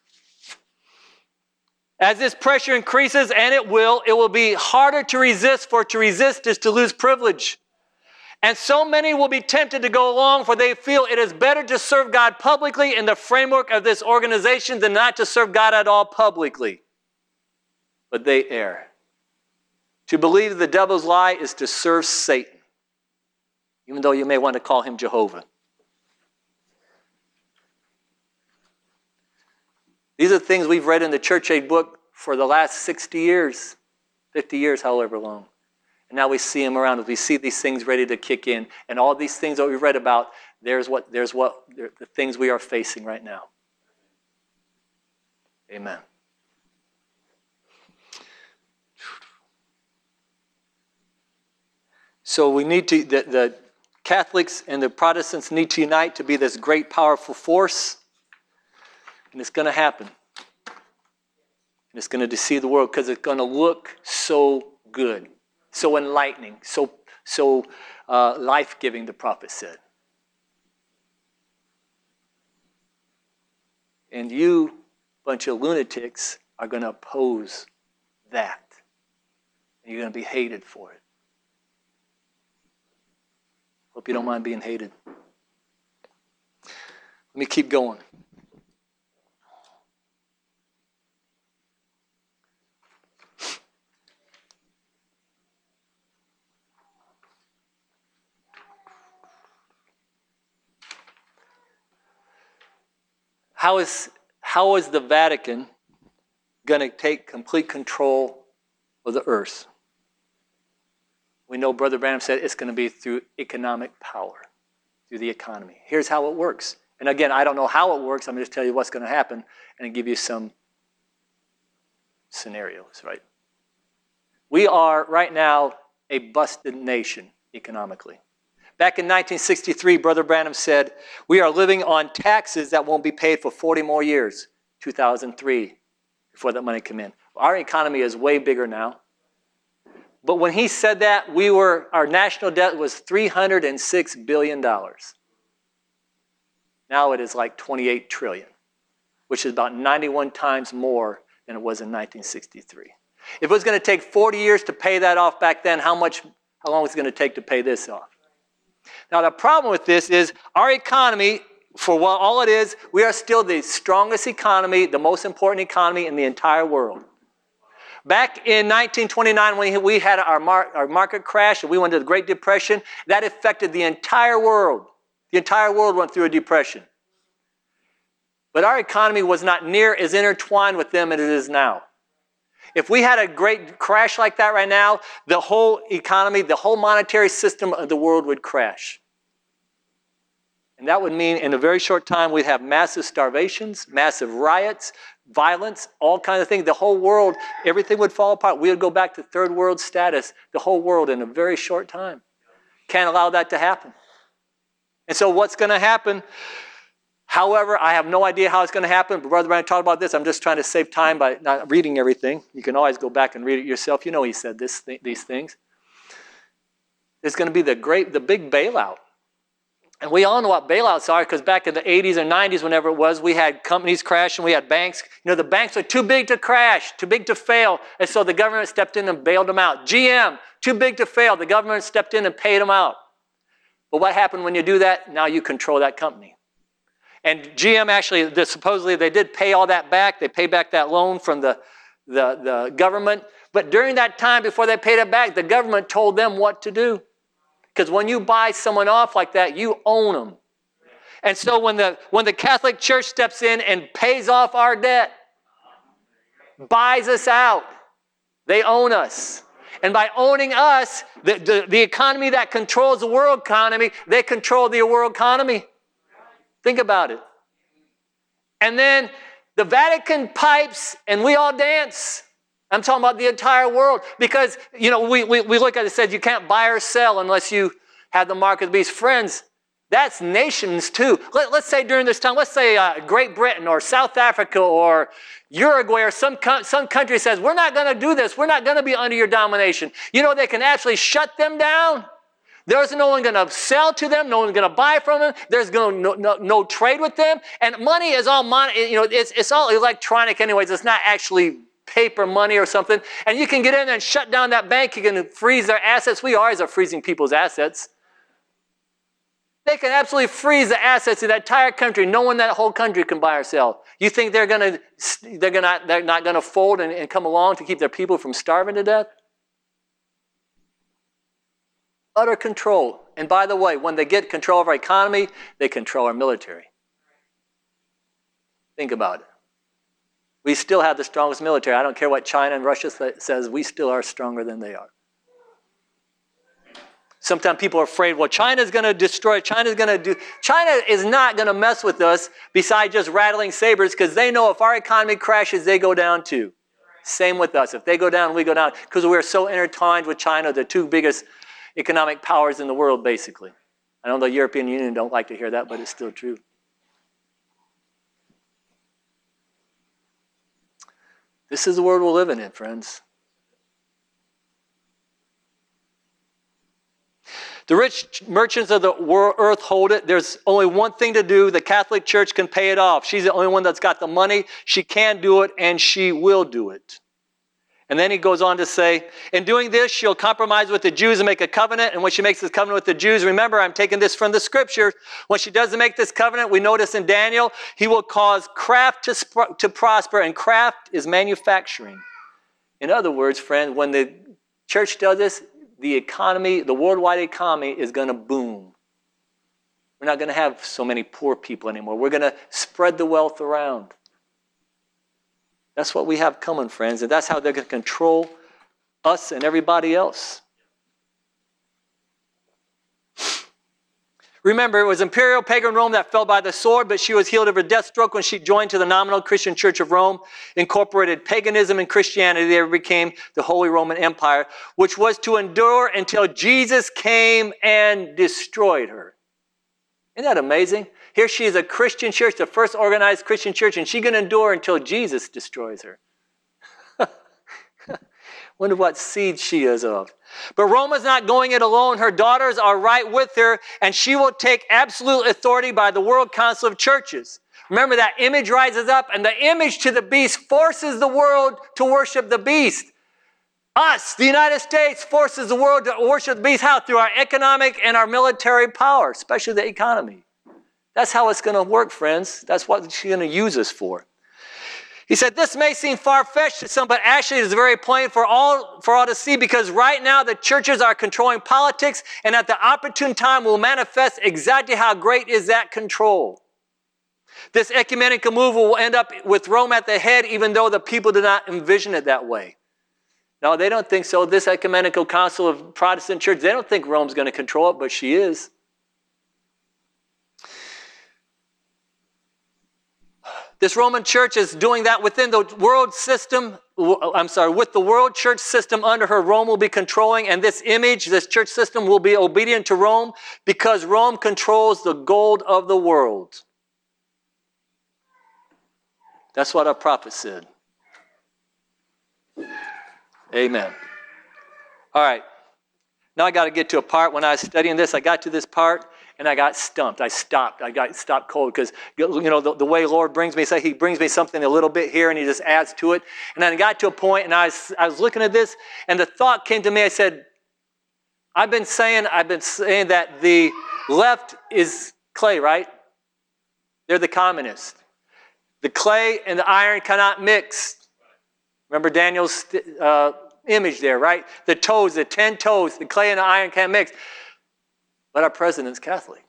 As this pressure increases, and it will, it will be harder to resist, for to resist is to lose privilege. And so many will be tempted to go along, for they feel it is better to serve God publicly in the framework of this organization than not to serve God at all publicly. But they err. To believe the devil's lie is to serve Satan, even though you may want to call him Jehovah. These are things we've read in the Church Aid book for the last sixty years, fifty years, however long. And now we see them around us. We see these things ready to kick in. And all these things that we've read about, there's what, there's what, the things we are facing right now. Amen. So we need to, the, the Catholics and the Protestants need to unite to be this great, powerful force. And it's going to happen. And it's going to deceive the world because it's going to look so good, so enlightening, so, so uh, life-giving, the prophet said. And you, bunch of lunatics, are going to oppose that. And you're going to be hated for it. Hope you don't mind being hated. Let me keep going. How is, how is the Vatican going to take complete control of the earth? We know Brother Branham said it's going to be through economic power, through the economy. Here's how it works. And again, I don't know how it works. I'm going to tell you what's going to happen and give you some scenarios, right? We are right now a busted nation economically. Back in nineteen sixty-three, Brother Branham said, we are living on taxes that won't be paid for forty more years, two thousand three, before that money came in. Our economy is way bigger now. But when he said that, we were, our national debt was three hundred six billion dollars. Now it is like twenty-eight trillion dollars, which is about ninety-one times more than it was in nineteen sixty-three. If it was going to take forty years to pay that off back then, how much, how long was it going to take to pay this off? Now, the problem with this is our economy, for what all it is, we are still the strongest economy, the most important economy in the entire world. Back in nineteen twenty-nine, when we had our, mar- our market crash and we went into the Great Depression, that affected the entire world. The entire world went through a depression. But our economy was not near as intertwined with them as it is now. If we had a great crash like that right now, the whole economy, the whole monetary system of the world would crash. And that would mean in a very short time we'd have massive starvations, massive riots, violence, all kinds of things. The whole world, everything would fall apart. We would go back to third world status, the whole world in a very short time. Can't allow that to happen. And so what's going to happen? However, I have no idea how it's going to happen. But Brother Branham talked about this. I'm just trying to save time by not reading everything. You can always go back and read it yourself. You know he said this, th- these things. There's going to be the great, the big bailout. And we all know what bailouts are because back in the eighties or nineties, whenever it was, we had companies crash and we had banks. You know, the banks were too big to crash, too big to fail. And so the government stepped in and bailed them out. G M, too big to fail. The government stepped in and paid them out. But what happened when you do that? Now you control that company. And G M actually, the, supposedly they did pay all that back. They paid back that loan from the, the, the government. But during that time, before they paid it back, the government told them what to do. Because when you buy someone off like that, you own them. And so when the, when the Catholic Church steps in and pays off our debt, buys us out, They own us. And by owning us, the, the, the economy that controls the world economy, they control the world economy. Think about it. And then the Vatican pipes and we all dance. I'm talking about the entire world. Because, you know, we, we, we look at it and said you can't buy or sell unless you have the mark of the beast. Friends, that's nations too. Let, let's say during this time, let's say uh, Great Britain or South Africa or Uruguay or some, some country says, we're not going to do this. We're not going to be under your domination. You know, they can actually shut them down. There's no one going to sell to them. No one's going to buy from them. There's going to no, no, no trade with them. And money is all money. You know, it's, it's all electronic anyways. It's not actually paper money or something. And you can get in there and shut down that bank. You can freeze their assets. We always are freezing people's assets. They can absolutely freeze the assets of that entire country, knowing that whole country can buy or sell. You think they're going to, they're going to, they're not going to fold and, and come along to keep their people from starving to death? Utter control. And by the way, when they get control of our economy, they control our military. Think about it. We still have the strongest military. I don't care what China and Russia says, we still are stronger than they are. Sometimes people are afraid, well, China's going to destroy, China's going to do, China is not going to mess with us besides just rattling sabers because they know if our economy crashes, they go down too. Same with us. If they go down, we go down because we're so intertwined with China, the two biggest economic powers in the world, basically. I know the European Union don't like to hear that, but it's still true. This is the world we're living in, friends. The rich merchants of the earth hold it. There's only one thing to do. The Catholic Church can pay it off. She's the only one that's got the money. She can do it, and she will do it. And then he goes on to say, in doing this, she'll compromise with the Jews and make a covenant. And when she makes this covenant with the Jews, remember, I'm taking this from the scripture. When she doesn't make this covenant, we notice in Daniel, he will cause craft to, sp- to prosper, and craft is manufacturing. In other words, friend, when the church does this, the economy, the worldwide economy is going to boom. We're not going to have so many poor people anymore. We're going to spread the wealth around. That's what we have coming, friends, and that's how they're going to control us and everybody else. Remember, it was imperial pagan Rome that fell by the sword, but she was healed of her death stroke when she joined to the nominal Christian Church of Rome, incorporated paganism and Christianity. They became the Holy Roman Empire, which was to endure until Jesus came and destroyed her. Isn't that amazing? Here she is, a Christian church, the first organized Christian church, and she's going to endure until Jesus destroys her. Wonder what seed she is of. But Rome is not going it alone. Her daughters are right with her, and she will take absolute authority by the World Council of Churches. Remember, that image rises up, and the image to the beast forces the world to worship the beast. Us, the United States, forces the world to worship the beast. How? Through our economic and our military power, especially the economy. That's how it's going to work, friends. That's what she's going to use us for. He said, this may seem far-fetched to some, but actually it is very plain for all, for all to see, because right now the churches are controlling politics, and at the opportune time will manifest exactly how great is that control. This ecumenical move will end up with Rome at the head, even though the people do not envision it that way. No, they don't think so. This ecumenical council of Protestant church, they don't think Rome's going to control it, but she is. This Roman church is doing that within the world system. I'm sorry, with the world church system under her, Rome will be controlling, and this image, this church system will be obedient to Rome because Rome controls the gold of the world. That's what our prophet said. Amen. All right. Now I got to get to a part. When I was studying this, I got to this part, and I got stumped. I stopped. I got stopped cold because, you know, the, the way Lord brings me, say He brings me something a little bit here, and He just adds to it. And then I got to a point, and I was, I was looking at this, and the thought came to me. I said, I've been saying, I've been saying that the left is clay, right? They're the communists. The clay and the iron cannot mix. Remember Daniel's uh, image there, right? The toes, the ten toes, the clay and the iron can't mix. But our president's Catholic.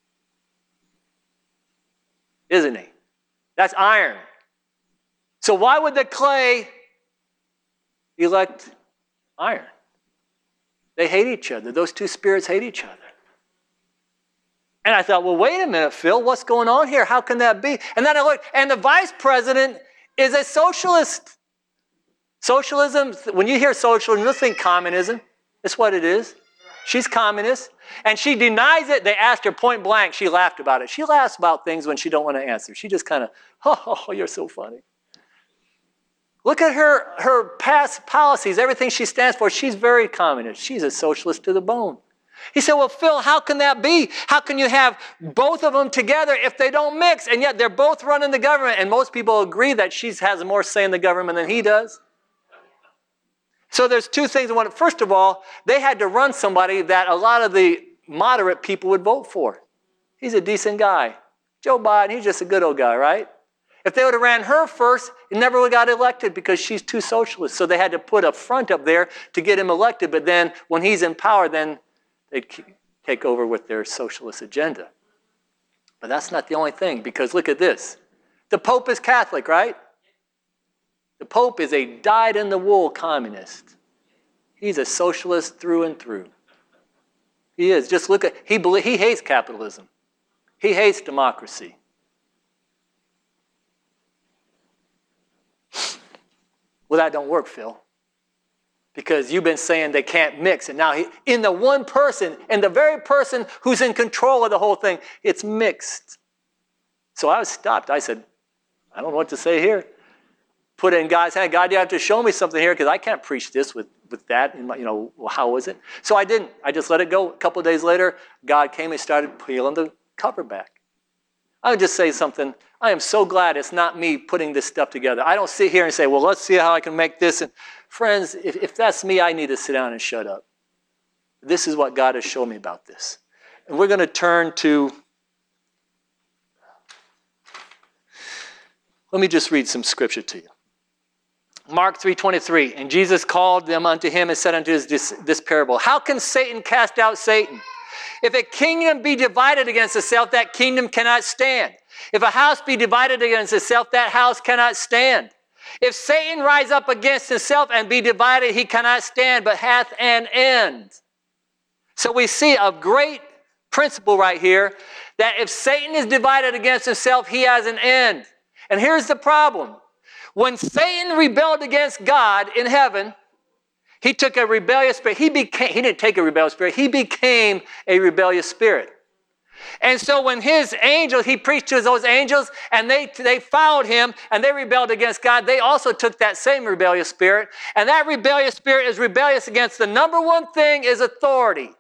Isn't he? That's iron. So why would the clay, elect iron. They hate each other. Those two spirits hate each other. And I thought, well, wait a minute, Phil, what's going on here? How can that be? And then I looked, and the vice president is a socialist. Socialism, when you hear socialism, you think communism. That's what it is. She's communist. And she denies it. They asked her point blank. She laughed about it. She laughs about things when she don't want to answer. She just kind of, oh, you're so funny. Look at her, her past policies, everything she stands for. She's very communist. She's a socialist to the bone. He said, well, Phil, how can that be? How can you have both of them together if they don't mix? And yet they're both running the government. And most people agree that she has more say in the government than he does. So there's two things I want. First of all, they had to run somebody that a lot of the moderate people would vote for. He's a decent guy. Joe Biden, he's just a good old guy, right? If they would have ran her first, he never would have got elected because she's too socialist. So they had to put a front up there to get him elected. But then when he's in power, then they'd take over with their socialist agenda. But that's not the only thing, because look at this. The Pope is Catholic, right? The Pope is a dyed-in-the-wool communist. He's a socialist through and through. He is. Just look at, he, believe, he hates capitalism. He hates democracy. Well, that don't work, Phil. Because you've been saying they can't mix. And now he, in the one person, and the very person who's in control of the whole thing, it's mixed. So I was stopped. I said, I don't know what to say here. Put it in God's hand. God, you have to show me something here because I can't preach this with, with that. In my, you know, well, how was it? So I didn't. I just let it go. A couple of days later, God came and started peeling the cover back. I would just say something. I am so glad it's not me putting this stuff together. I don't sit here and say, well, let's see how I can make this. And friends, if, if that's me, I need to sit down and shut up. This is what God has shown me about this. And we're going to turn to, let me just read some scripture to you. Mark three twenty-three, and Jesus called them unto him and said unto us this, this parable. How can Satan cast out Satan? If a kingdom be divided against itself, that kingdom cannot stand. If a house be divided against itself, that house cannot stand. If Satan rise up against himself and be divided, he cannot stand, but hath an end. So we see a great principle right here, that if Satan is divided against himself, he has an end. And here's the problem. When Satan rebelled against God in heaven, he took a rebellious spirit. He became, he didn't take a rebellious spirit. He became a rebellious spirit. And so when his angels, he preached to those angels, and they, they followed him, and they rebelled against God, they also took that same rebellious spirit. And that rebellious spirit is rebellious against the number one thing is authority.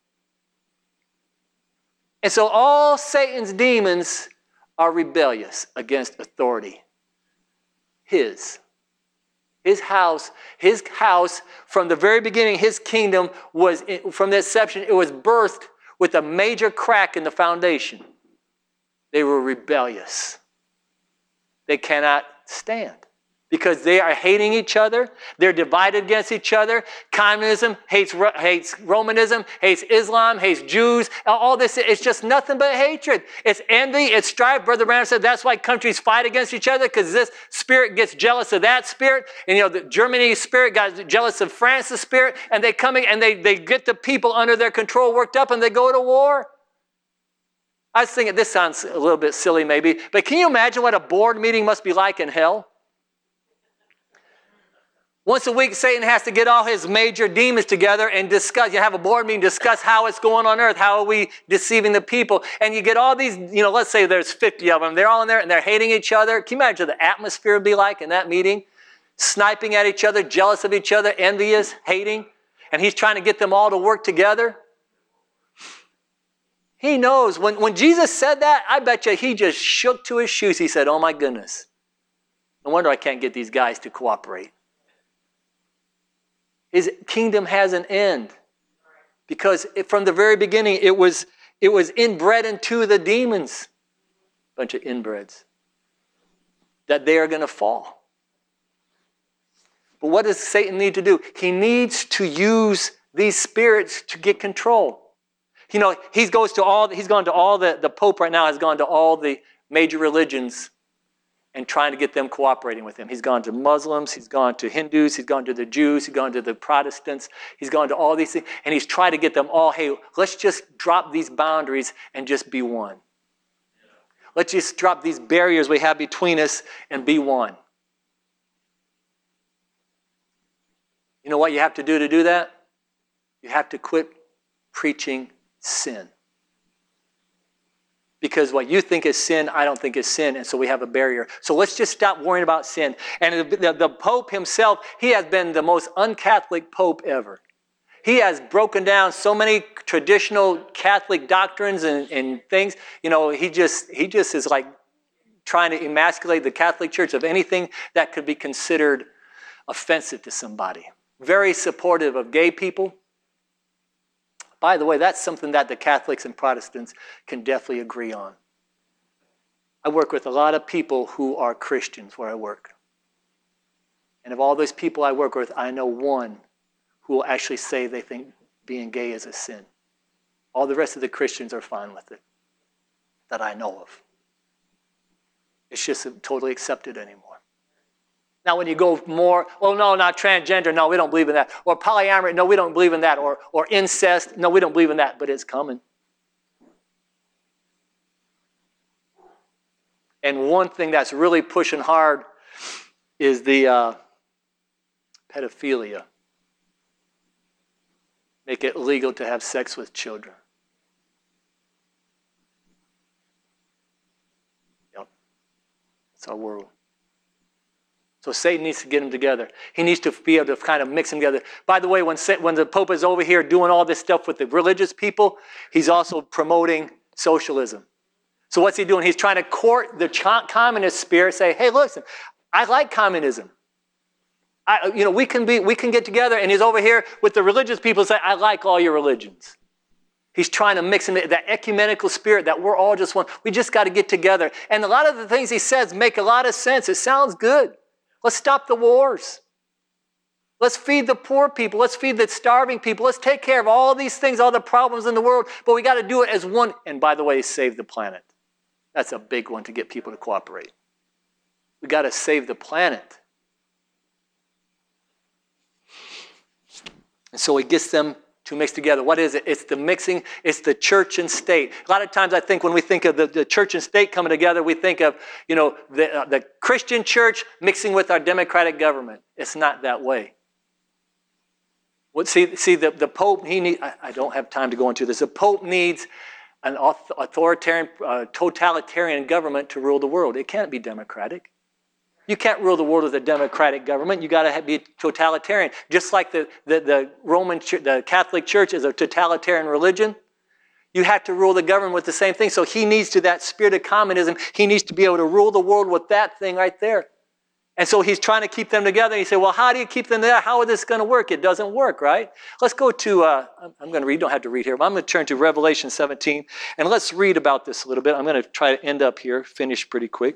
And so all Satan's demons are rebellious against authority. His. His house, his house, from the very beginning, his kingdom was, from the inception, it was birthed with a major crack in the foundation. They were rebellious. They cannot stand because they are hating each other. They're divided against each other. Communism hates, hates Romanism, hates Islam, hates Jews. All this, it's just nothing but hatred. It's envy, it's strife. Brother Branham said that's why countries fight against each other, because this spirit gets jealous of that spirit. And you know, the Germany's spirit got jealous of France's spirit, and they come in and they, they get the people under their control worked up, and they go to war. I was thinking, this sounds a little bit silly maybe, but can you imagine what a board meeting must be like in hell? Once a week, Satan has to get all his major demons together and discuss. You have a board meeting, discuss how it's going on earth. How are we deceiving the people? And you get all these, you know, let's say there's fifty of them. They're all in there and they're hating each other. Can you imagine the atmosphere would be like in that meeting? Sniping at each other, jealous of each other, envious, hating. And he's trying to get them all to work together. He knows. When, when Jesus said that, I bet you he just shook to his shoes. He said, oh my goodness. No wonder I can't get these guys to cooperate. His kingdom has an end. Because it, from the very beginning, it was, it was inbred into the demons. A bunch of inbreds. That they are going to fall. But what does Satan need to do? He needs to use these spirits to get control. You know, he goes to all, he's gone to all the, the Pope right now has gone to all the major religions and trying to get them cooperating with him. He's gone to Muslims, he's gone to Hindus, he's gone to the Jews, he's gone to the Protestants, he's gone to all these things, and he's tried to get them all, hey, let's just drop these boundaries and just be one. Let's just drop these barriers we have between us and be one. You know what you have to do to do that? You have to quit preaching sin. Because what you think is sin, I don't think is sin, and so we have a barrier. So let's just stop worrying about sin. And the, the, the Pope himself, he has been the most un-Catholic Pope ever. He has broken down so many traditional Catholic doctrines and, and things. You know, he just he just is like trying to emasculate the Catholic Church of anything that could be considered offensive to somebody. Very supportive of gay people. By the way, that's something that the Catholics and Protestants can definitely agree on. I work with a lot of people who are Christians where I work. And of all those people I work with, I know one who will actually say they think being gay is a sin. All the rest of the Christians are fine with it, that I know of. It's just totally accepted anymore. Now, when you go more, oh, no, not transgender. No, we don't believe in that. Or polyamory. No, we don't believe in that. Or, or incest. No, we don't believe in that. But it's coming. And one thing that's really pushing hard is the uh, pedophilia. Make it legal to have sex with children. Yep. It's our world. So Satan needs to get them together. He needs to be able to kind of mix them together. By the way, when, when the Pope is over here doing all this stuff with the religious people, he's also promoting socialism. So what's he doing? He's trying to court the communist spirit, say, hey, listen, I like communism. I, you know, we can be, we can get together. And he's over here with the religious people say, I like all your religions. He's trying to mix in that ecumenical spirit that we're all just one. We just got to get together. And a lot of the things he says make a lot of sense. It sounds good. Let's stop the wars. Let's feed the poor people. Let's feed the starving people. Let's take care of all these things, all the problems in the world. But we got to do it as one. And by the way, save the planet. That's a big one to get people to cooperate. We got to save the planet. And so he gets them to mix together. What is it? It's the mixing. It's the church and state. A lot of times I think when we think of the, the church and state coming together, we think of, you know, the, uh, the Christian church mixing with our democratic government. It's not that way. Well, see, see the, the Pope, he need, I, I don't have time to go into this. The Pope needs an authoritarian, uh, totalitarian government to rule the world. It can't be democratic. You can't rule the world with a democratic government. You got to be totalitarian. Just like the, the, the Roman, the Catholic Church is a totalitarian religion, you have to rule the government with the same thing. So he needs to, that spirit of communism, he needs to be able to rule the world with that thing right there. And so he's trying to keep them together. And you say, well, how do you keep them there? How is this going to work? It doesn't work, right? Let's go to, uh, I'm going to read, you don't have to read here, but I'm going to turn to Revelation seventeen. And let's read about this a little bit. I'm going to try to end up here, finish pretty quick.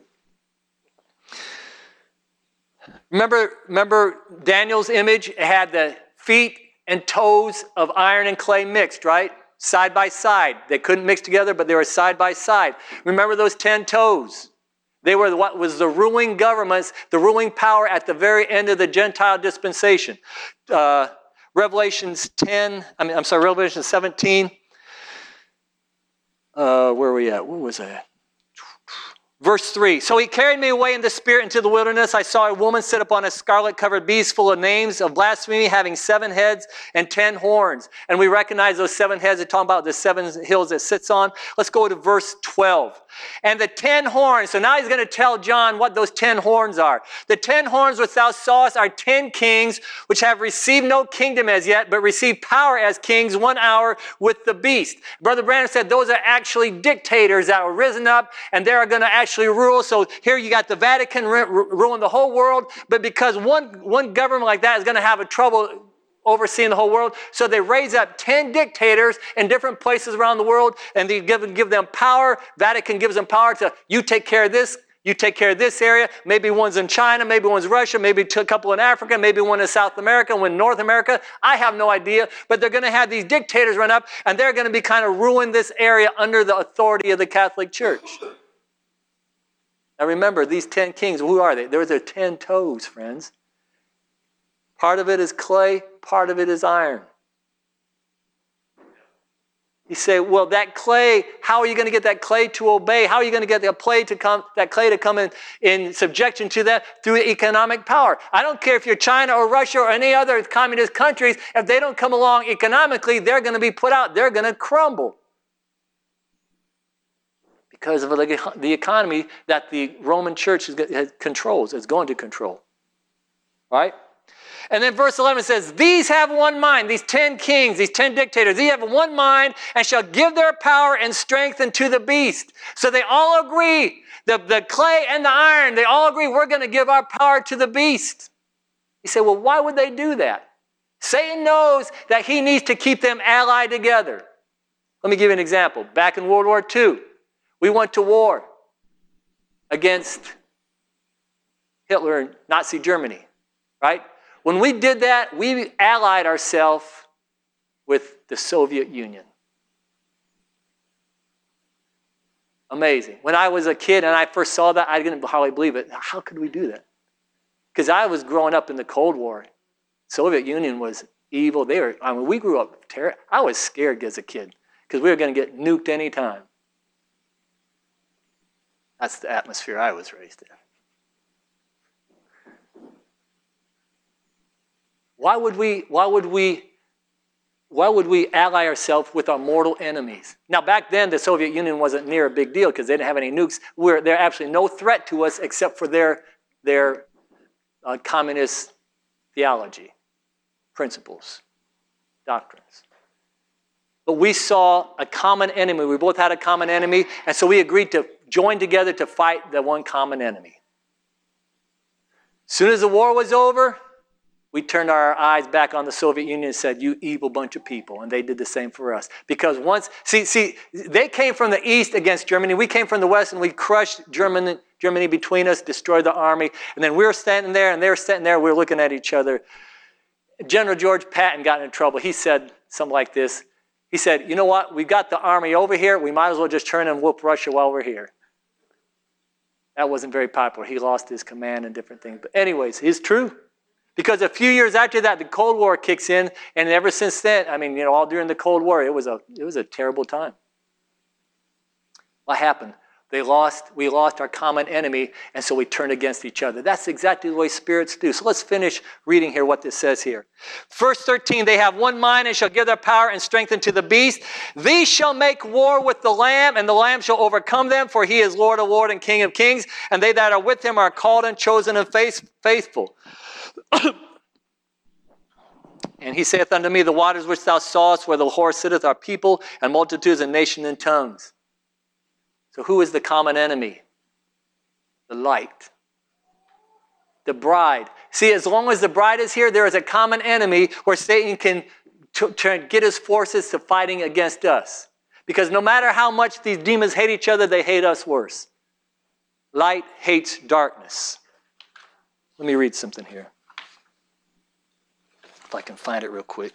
Remember, remember Daniel's image? It had the feet and toes of iron and clay mixed, right? Side by side. They couldn't mix together, but they were side by side. Remember those ten toes? They were what was the ruling governments, the ruling power at the very end of the Gentile dispensation. Uh, Revelations ten, I mean, I'm sorry, Revelation seventeen. Uh, where are we at? Where was I at? Verse three, so he carried me away in the spirit into the wilderness. I saw a woman sit upon a scarlet-covered beast full of names of blasphemy, having seven heads and ten horns. And we recognize those seven heads. They're talking about the seven hills it sits on. Let's go to verse twelve. And the ten horns, so now he's going to tell John what those ten horns are. The ten horns which thou sawest are ten kings, which have received no kingdom as yet, but received power as kings one hour with the beast. Brother Branham said those are actually dictators that were risen up, and they're going to actually rule. So here you got the Vatican ruling the whole world, but because one, one government like that is going to have a trouble overseeing the whole world, so they raise up ten dictators in different places around the world, and they give, give them power. Vatican gives them power to, you take care of this, you take care of this area. Maybe one's in China, maybe one's Russia, maybe a couple in Africa, maybe one in South America, one in North America. I have no idea, but they're going to have these dictators run up, and they're going to be kind of ruling this area under the authority of the Catholic Church. Now remember, these ten kings, who are they? They're their ten toes, friends. Part of it is clay, part of it is iron. You say, well, that clay, how are you going to get that clay to obey? How are you going to get that clay to come, that clay to come in, in subjection to that? Through economic power. I don't care if you're China or Russia or any other communist countries. If they don't come along economically, they're going to be put out. They're going to crumble. Because of the economy that the Roman Church controls, is going to control. Right? And then verse eleven says, these have one mind, these ten kings, these ten dictators, they have one mind and shall give their power and strength unto the beast. So they all agree, the, the clay and the iron, they all agree we're going to give our power to the beast. You say, well, why would they do that? Satan knows that he needs to keep them allied together. Let me give you an example. Back in World War Two, we went to war against Hitler and Nazi Germany, right? When we did that, we allied ourselves with the Soviet Union. Amazing. When I was a kid and I first saw that, I didn't hardly believe it. How could we do that? Because I was growing up in the Cold War. Soviet Union was evil. They were. I mean, we grew up terror. I was scared as a kid because we were going to get nuked anytime. That's the atmosphere I was raised in. Why would we, why would we, why would we ally ourselves with our mortal enemies? Now, back then, the Soviet Union wasn't near a big deal because they didn't have any nukes. We're, they're absolutely no threat to us except for their, their uh, communist theology, principles, doctrines. But we saw a common enemy. We both had a common enemy, and so we agreed to join together to fight the one common enemy. As soon as the war was over, we turned our eyes back on the Soviet Union and said, you evil bunch of people. And they did the same for us. Because once, see, see, they came from the east against Germany. We came from the west and we crushed Germany, Germany between us, destroyed the army. And then we were standing there and they were standing there. We were looking at each other. General George Patton got in trouble. He said something like this. He said, you know what? We've got the army over here. We might as well just turn and whoop Russia while we're here. That wasn't very popular. He lost his command and different things. But anyways, it's true. Because a few years after that, the Cold War kicks in, and ever since then, I mean, you know, all during the Cold War, it was a it was a terrible time. What happened? They lost, we lost our common enemy, and so we turned against each other. That's exactly the way spirits do. So let's finish reading here what this says here. Verse thirteen, they have one mind and shall give their power and strength unto the beast. These shall make war with the Lamb, and the Lamb shall overcome them, for he is Lord of lords and King of kings, and they that are with him are called and chosen and faithful. And he saith unto me, the waters which thou sawest where the horse sitteth are people and multitudes and nations and tongues. So who is the common enemy? The light. The bride. See, as long as the bride is here, there is a common enemy where Satan can t- t- get his forces to fighting against us. Because no matter how much these demons hate each other, they hate us worse. Light hates darkness. Let me read something here. If I can find it real quick.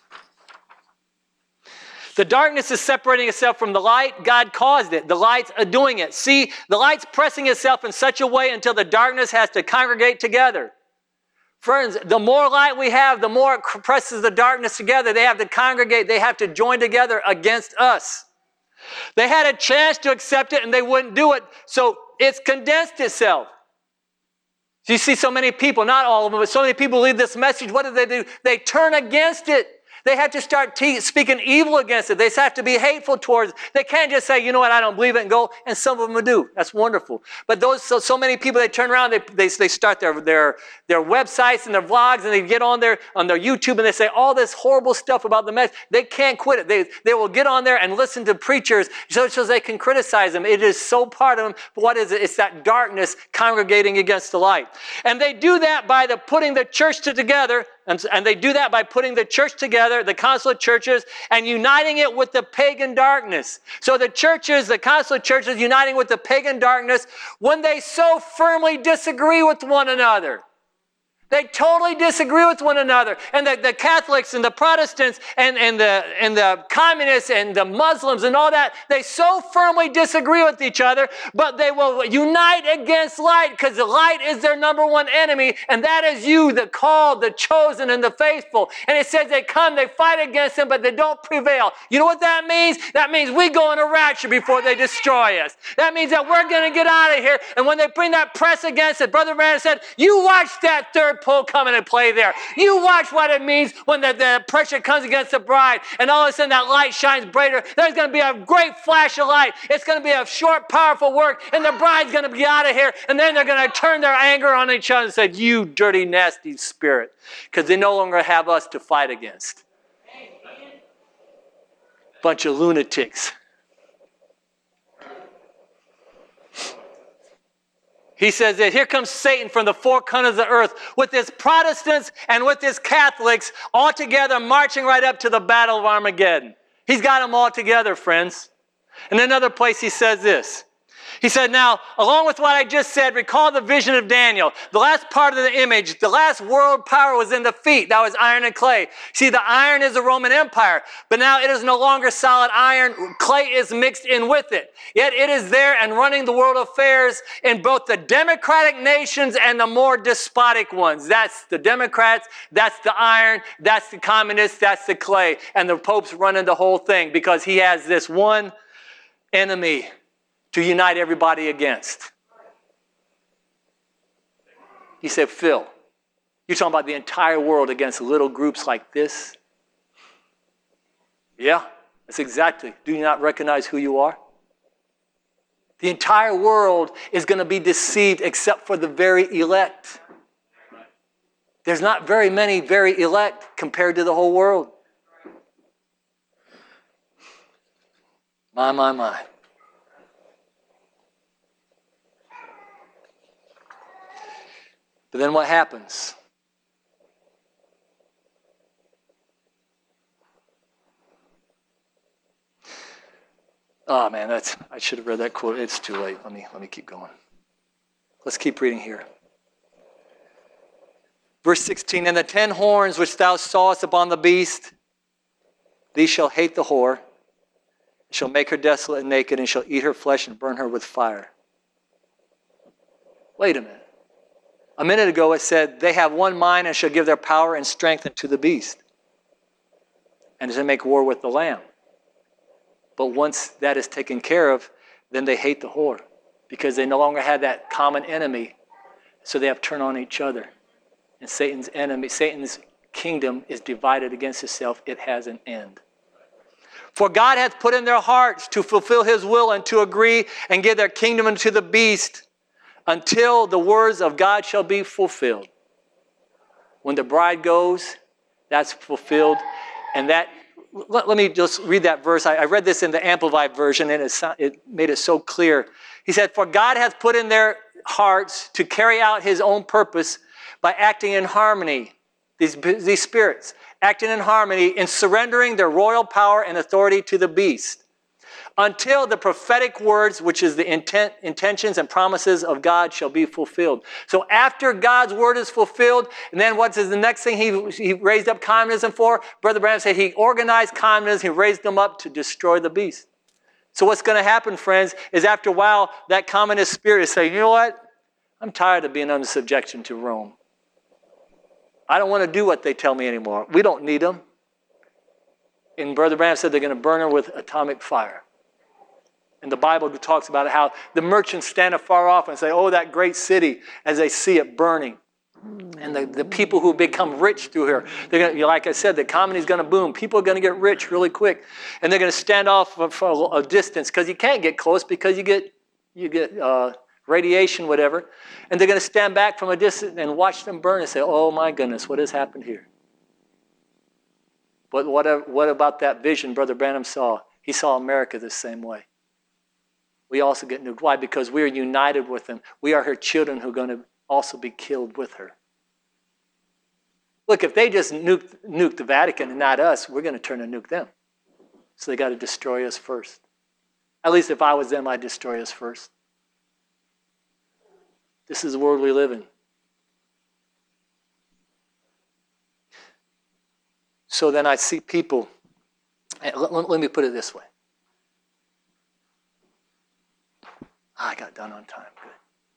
The darkness is separating itself from the light. God caused it. The lights are doing it. See, the light's pressing itself in such a way until the darkness has to congregate together. Friends, the more light we have, the more it presses the darkness together. They have to congregate. They have to join together against us. They had a chance to accept it and they wouldn't do it. So it's condensed itself. You see so many people, not all of them, but so many people leave this message. What do they do? They turn against it. They have to start te- speaking evil against it. They have to be hateful towards it. They can't just say, you know what, I don't believe it and go. And some of them do. That's wonderful. But those so, so many people, they turn around, they, they, they start their, their, their websites and their vlogs, and they get on there on their YouTube and they say all this horrible stuff about the message. They can't quit it. They, they will get on there and listen to preachers so, so they can criticize them. It is so part of them. But what is it? It's that darkness congregating against the light. And they do that by the putting the church together. And, and they do that by putting the church together, the council of churches, and uniting it with the pagan darkness. So the churches, the council of churches, uniting with the pagan darkness when they so firmly disagree with one another. They totally disagree with one another. And the, the Catholics and the Protestants and, and, the, and the communists and the Muslims and all that, they so firmly disagree with each other, but they will unite against light because the light is their number one enemy, and that is you, the called, the chosen, and the faithful. And it says they come, they fight against them, but they don't prevail. You know what that means? That means we go in a rapture before they destroy us. That means that we're going to get out of here, and when they bring that press against it, Brother Branham said, you watch that third pole coming and play there. You watch what it means when the, the pressure comes against the bride and all of a sudden that light shines brighter. There's going to be a great flash of light. It's going to be a short, powerful work, and the bride's going to be out of here, and then they're going to turn their anger on each other and say, you dirty, nasty spirit, because they no longer have us to fight against. Bunch of lunatics. He says that here comes Satan from the four corners of the earth with his Protestants and with his Catholics all together marching right up to the battle of Armageddon. He's got them all together, friends. In another place he says this. He said, now, along with what I just said, recall the vision of Daniel. The last part of the image, the last world power was in the feet. That was iron and clay. See, the iron is the Roman Empire, but now it is no longer solid iron. Clay is mixed in with it. Yet it is there and running the world affairs in both the democratic nations and the more despotic ones. That's the Democrats, that's the iron, that's the communists, that's the clay. And the Pope's running the whole thing because he has this one enemy to unite everybody against. He said, Phil, you're talking about the entire world against little groups like this? Yeah, that's exactly. Do you not recognize who you are? The entire world is going to be deceived except for the very elect. There's not very many very elect compared to the whole world. My, my, my. But then what happens? Oh man, that's I should have read that quote. It's too late. Let me let me keep going. Let's keep reading here. Verse sixteen, and the ten horns which thou sawest upon the beast, these shall hate the whore, shall make her desolate and naked, and shall eat her flesh and burn her with fire. Wait a minute. A minute ago it said, they have one mind and shall give their power and strength unto the beast, and to make war with the Lamb. But once that is taken care of, then they hate the whore, because they no longer have that common enemy, so they have turned on each other. And Satan's enemy, Satan's kingdom is divided against itself. It has an end. For God hath put in their hearts to fulfill his will and to agree and give their kingdom unto the beast, until the words of God shall be fulfilled. When the bride goes, that's fulfilled. And that, let, let me just read that verse. I, I read this in the Amplified version, and it, it made it so clear. He said, for God hath put in their hearts to carry out his own purpose by acting in harmony, these, these spirits, acting in harmony in surrendering their royal power and authority to the beast, until the prophetic words, which is the intent, intentions and promises of God, shall be fulfilled. So after God's word is fulfilled, and then what is the next thing he, he raised up communism for? Brother Branham said he organized communism, he raised them up to destroy the beast. So what's going to happen, friends, is after a while, that communist spirit is saying, you know what? I'm tired of being under subjection to Rome. I don't want to do what they tell me anymore. We don't need them. And Brother Branham said they're going to burn her with atomic fire. And the Bible talks about how the merchants stand afar off and say, oh, that great city, as they see it burning. And the, the people who become rich through here, they're gonna, like I said, the economy is going to boom. People are going to get rich really quick. And they're going to stand off for, for a, a distance because you can't get close because you get, you get uh, radiation, whatever. And they're going to stand back from a distance and watch them burn and say, oh, my goodness, what has happened here? But what, what about that vision Brother Branham saw? He saw America the same way. We also get nuked. Why? Because we are united with them. We are her children who are going to also be killed with her. Look, if they just nuke, nuke the Vatican and not us, we're going to turn and nuke them. So they got to destroy us first. At least if I was them, I'd destroy us first. This is the world we live in. So then I see people, and let, let, let me put it this way. I got done on time. Good.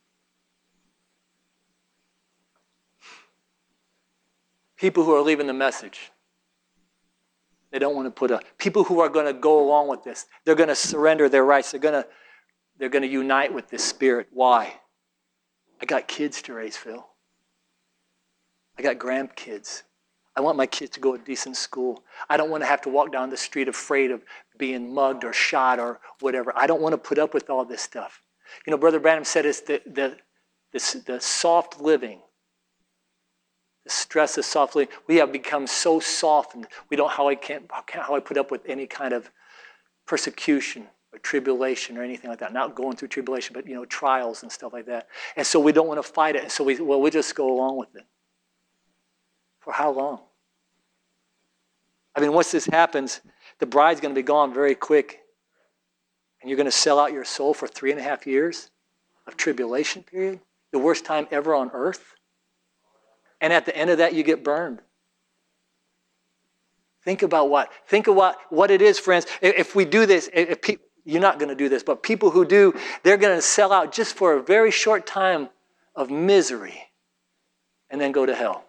People who are leaving the message. They don't want to put a, people who are going to go along with this. They're going to surrender their rights. They're going to, they're going to unite with this spirit. Why? I got kids to raise, Phil. I got grandkids. I want my kids to go to a decent school. I don't want to have to walk down the street afraid of being mugged or shot or whatever. I don't want to put up with all this stuff. You know, Brother Branham said it's the, the, the, the soft living. The stress of soft living. We have become so soft, and we don't how I can't how I put up with any kind of persecution or tribulation or anything like that. Not going through tribulation, but you know, trials and stuff like that. And so we don't want to fight it. And so we well, we just go along with it. For how long? I mean, once this happens, the bride's going to be gone very quick, and you're going to sell out your soul for three and a half years of tribulation period, the worst time ever on earth. And at the end of that, you get burned. Think about what? Think of what, what it is, friends. If, if we do this, if pe- you're not going to do this, but people who do, they're going to sell out just for a very short time of misery and then go to hell.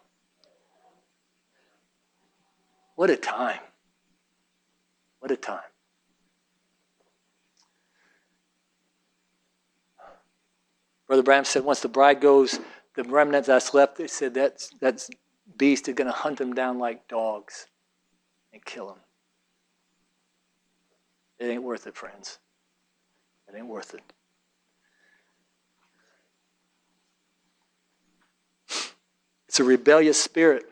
What a time. What a time. Brother Branham said once the bride goes, the remnant that's left, they said that that beast is going to hunt them down like dogs and kill them. It ain't worth it, friends. It ain't worth it. It's a rebellious spirit.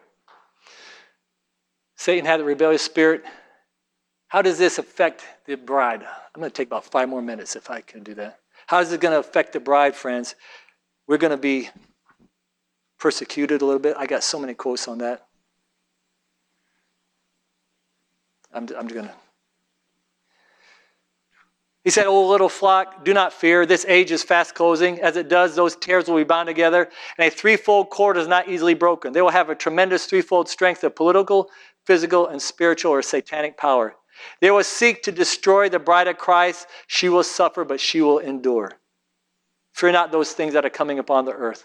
Satan had a rebellious spirit. How does this affect the bride? I'm going to take about five more minutes if I can do that. How is it going to affect the bride, friends? We're going to be persecuted a little bit. I got so many quotes on that. I'm, I'm going to. He said, "O little flock, do not fear. This age is fast closing. As it does, those tares will be bound together, and a threefold cord is not easily broken. They will have a tremendous threefold strength of political, physical, and spiritual or satanic power. They will seek to destroy the bride of Christ. She will suffer, but she will endure. Fear not those things that are coming upon the earth."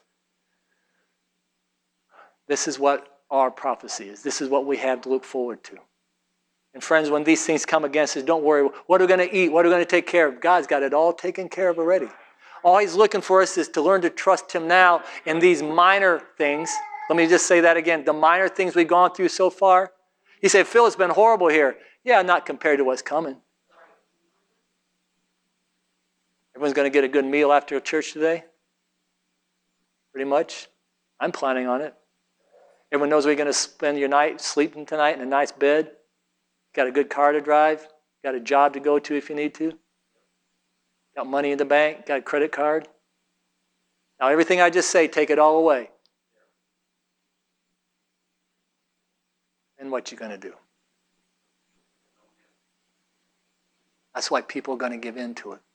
This is what our prophecy is. This is what we have to look forward to. And friends, when these things come against us, don't worry. What are we going to eat? What are we going to take care of? God's got it all taken care of already. All he's looking for us is to learn to trust him now in these minor things. Let me just say that again. The minor things we've gone through so far. You say, "Phil, it's been horrible here." Yeah, not compared to what's coming. Everyone's going to get a good meal after church today? Pretty much. I'm planning on it. Everyone knows where you're going to spend your night, sleeping tonight in a nice bed. Got a good car to drive. Got a job to go to if you need to. Got money in the bank. Got a credit card. Now, everything I just say, take it all away. And what you going to do? That's why people are going to give in to it.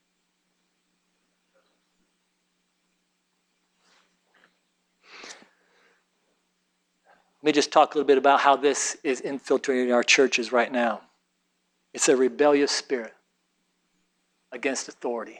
Let me just talk a little bit about how this is infiltrating our churches right now. It's a rebellious spirit against authority.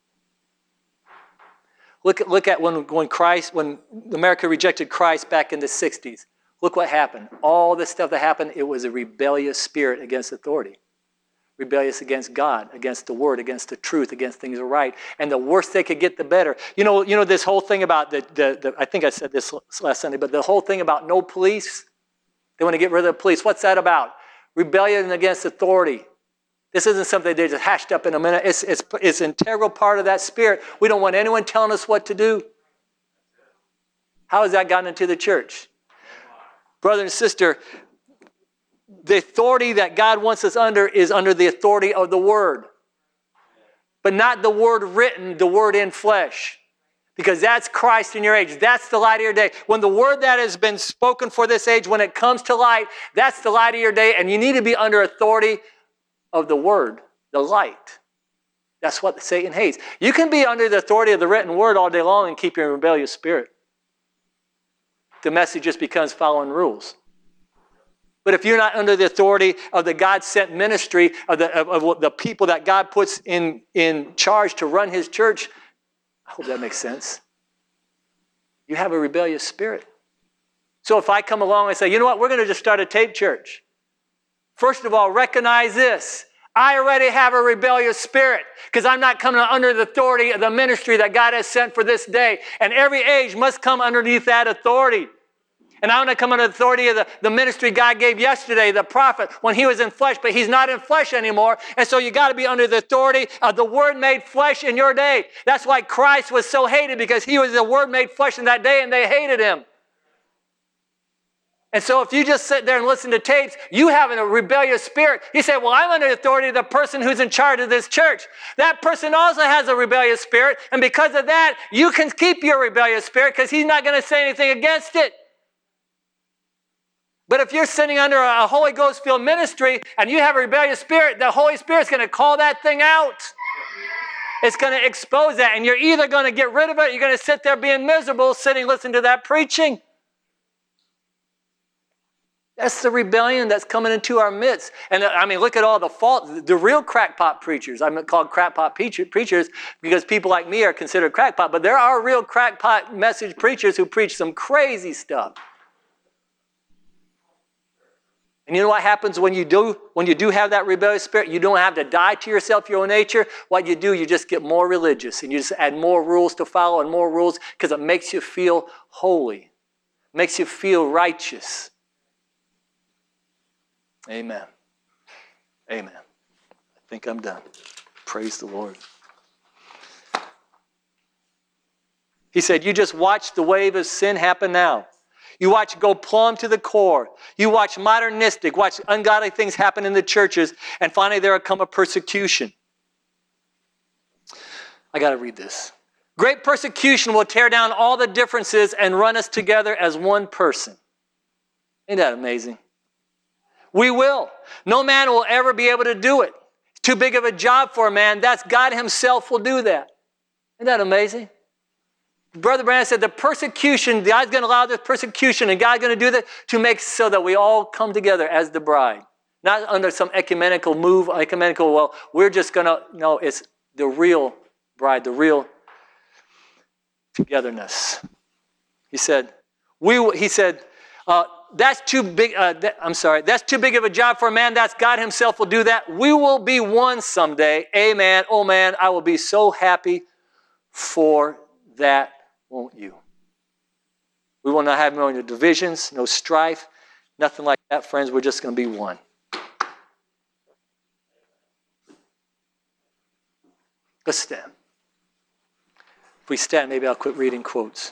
Look at, look at when, when Christ, when America rejected Christ back in the sixties. Look what happened. All this stuff that happened, it was a rebellious spirit against authority. Rebellious against God, against the word, against the truth, against things are right. And the worse they could get, the better. You know, you know this whole thing about, the, the, the I think I said this last Sunday, but the whole thing about no police, they want to get rid of the police. What's that about? Rebellion against authority. This isn't something they just hashed up in a minute. It's, it's, it's an integral part of that spirit. We don't want anyone telling us what to do. How has that gotten into the church? Brother and sister, the authority that God wants us under is under the authority of the Word. But not the Word written, the Word in flesh. Because that's Christ in your age. That's the light of your day. When the Word that has been spoken for this age, when it comes to light, that's the light of your day. And you need to be under authority of the Word, the light. That's what Satan hates. You can be under the authority of the written Word all day long and keep your rebellious spirit. The message just becomes following rules. But if you're not under the authority of the God-sent ministry, of the, of, of the people that God puts in, in charge to run his church, I hope that makes sense. You have a rebellious spirit. So if I come along and say, you know what, we're going to just start a tape church. First of all, recognize this. I already have a rebellious spirit because I'm not coming under the authority of the ministry that God has sent for this day. And every age must come underneath that authority. And I want to come under the authority of the, the ministry God gave yesterday, the prophet, when he was in flesh, but he's not in flesh anymore. And so you got to be under the authority of the Word made flesh in your day. That's why Christ was so hated, because he was the Word made flesh in that day and they hated him. And so if you just sit there and listen to tapes, you have a rebellious spirit. You say, well, I'm under the authority of the person who's in charge of this church. That person also has a rebellious spirit. And because of that, you can keep your rebellious spirit because he's not going to say anything against it. But if you're sitting under a Holy Ghost-filled ministry and you have a rebellious spirit, the Holy Spirit's going to call that thing out. It's going to expose that. And you're either going to get rid of it or you're going to sit there being miserable, sitting listening to that preaching. That's the rebellion that's coming into our midst. And I mean, look at all the faults. The real crackpot preachers, I'm called crackpot preachers because people like me are considered crackpot, but there are real crackpot message preachers who preach some crazy stuff. And you know what happens when you do when you do have that rebellious spirit? You don't have to die to yourself, your own nature. What you do, you just get more religious and you just add more rules to follow and more rules because it makes you feel holy. It makes you feel righteous. Amen. Amen. I think I'm done. Praise the Lord. He said, you just watch the wave of sin happen now. You watch it go plumb to the core. You watch modernistic, watch ungodly things happen in the churches, and finally there will come a persecution. I got to read this. Great persecution will tear down all the differences and run us together as one person. Isn't that amazing? We will. No man will ever be able to do it. It's too big of a job for a man. That's God himself will do that. Isn't that amazing? Brother Branham said the persecution, God's going to allow this persecution, and God's going to do that to make so that we all come together as the bride. Not under some ecumenical move, ecumenical, well, we're just going to, no, it's the real bride, the real togetherness. He said, we. He said, uh, that's too big, uh, that, I'm sorry, that's too big of a job for a man. That's God himself will do that. We will be one someday. Amen. Oh man, I will be so happy for that. Won't you? We will not have no divisions, no strife, nothing like that, friends. We're just going to be one. Let's stand. If we stand, maybe I'll quit reading quotes.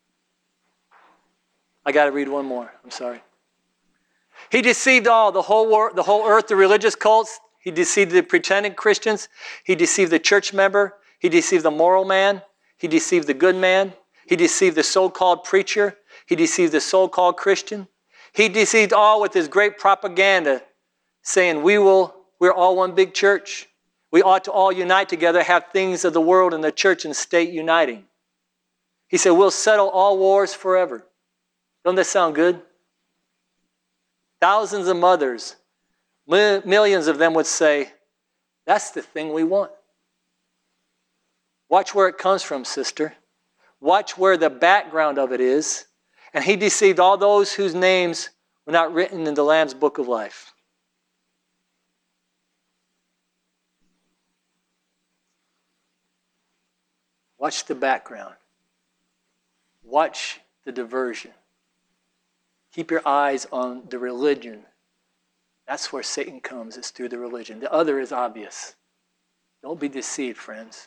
I got to read one more. I'm sorry. He deceived all, the whole world, the whole earth, the religious cults. He deceived the pretending Christians. He deceived the church member. He deceived the moral man. He deceived the good man. He deceived the so-called preacher. He deceived the so-called Christian. He deceived all with his great propaganda, saying we will, we're all one big church. We ought to all unite together, have things of the world and the church and state uniting. He said, we'll settle all wars forever. Don't that sound good? Thousands of mothers, millions of them would say, that's the thing we want. Watch where it comes from, sister. Watch where the background of it is. And he deceived all those whose names were not written in the Lamb's book of life. Watch the background. Watch the diversion. Keep your eyes on the religion. That's where Satan comes, is through the religion. The other is obvious. Don't be deceived, friends.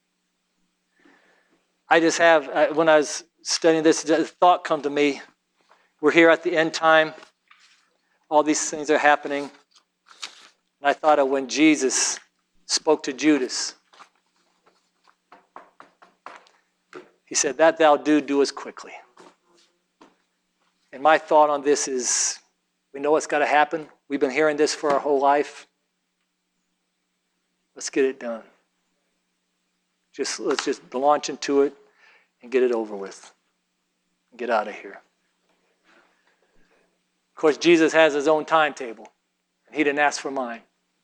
I just have, uh, when I was studying this, a thought come to me. We're here at the end time. All these things are happening. And I thought of when Jesus spoke to Judas. He said, that thou do, do as quickly. And my thought on this is, we know what's got to happen. We've been hearing this for our whole life. Let's get it done. Just let's just launch into it and get it over with. And get out of here. Of course, Jesus has his own timetable. He didn't ask for mine.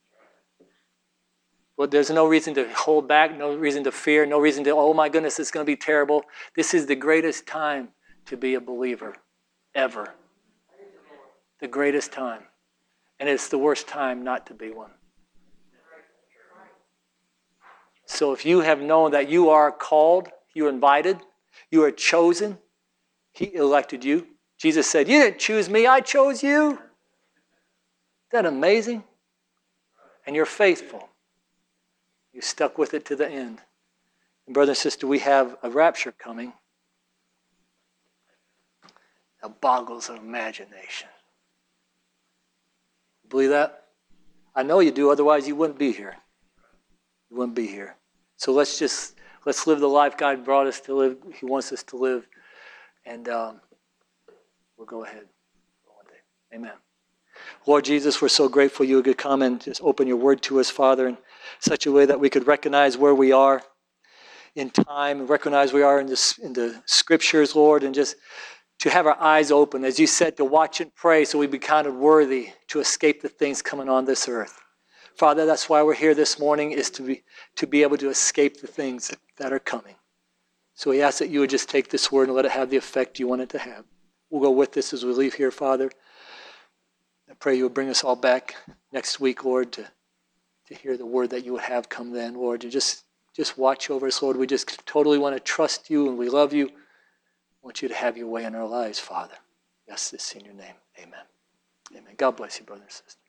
Well, there's no reason to hold back, no reason to fear, no reason to, oh my goodness, it's going to be terrible. This is the greatest time to be a believer, ever. The greatest time. And it's the worst time not to be one. So if you have known that you are called, you are invited, you are chosen, he elected you. Jesus said, you didn't choose me, I chose you. Isn't that amazing? And you're faithful. You stuck with it to the end. And brother and sister, we have a rapture coming that boggles our imagination. Believe that? I know you do, otherwise you wouldn't be here. You wouldn't be here. So let's just, let's live the life God brought us to live. He wants us to live. And um, we'll go ahead one day. Amen. Lord Jesus, we're so grateful you could come and just open your word to us, Father, in such a way that we could recognize where we are in time and recognize we are in the, in the scriptures, Lord, and just to have our eyes open, as you said, to watch and pray so we be counted worthy to escape the things coming on this earth. Father, that's why we're here this morning, is to be, to be able to escape the things that are coming. So we ask that you would just take this word and let it have the effect you want it to have. We'll go with this as we leave here, Father. I pray you would bring us all back next week, Lord, to, to hear the word that you would have come then, Lord. To just, just watch over us, Lord. We just totally want to trust you and we love you. I want you to have your way in our lives, Father. Yes, this in your name. Amen. Amen. God bless you, brother and sister.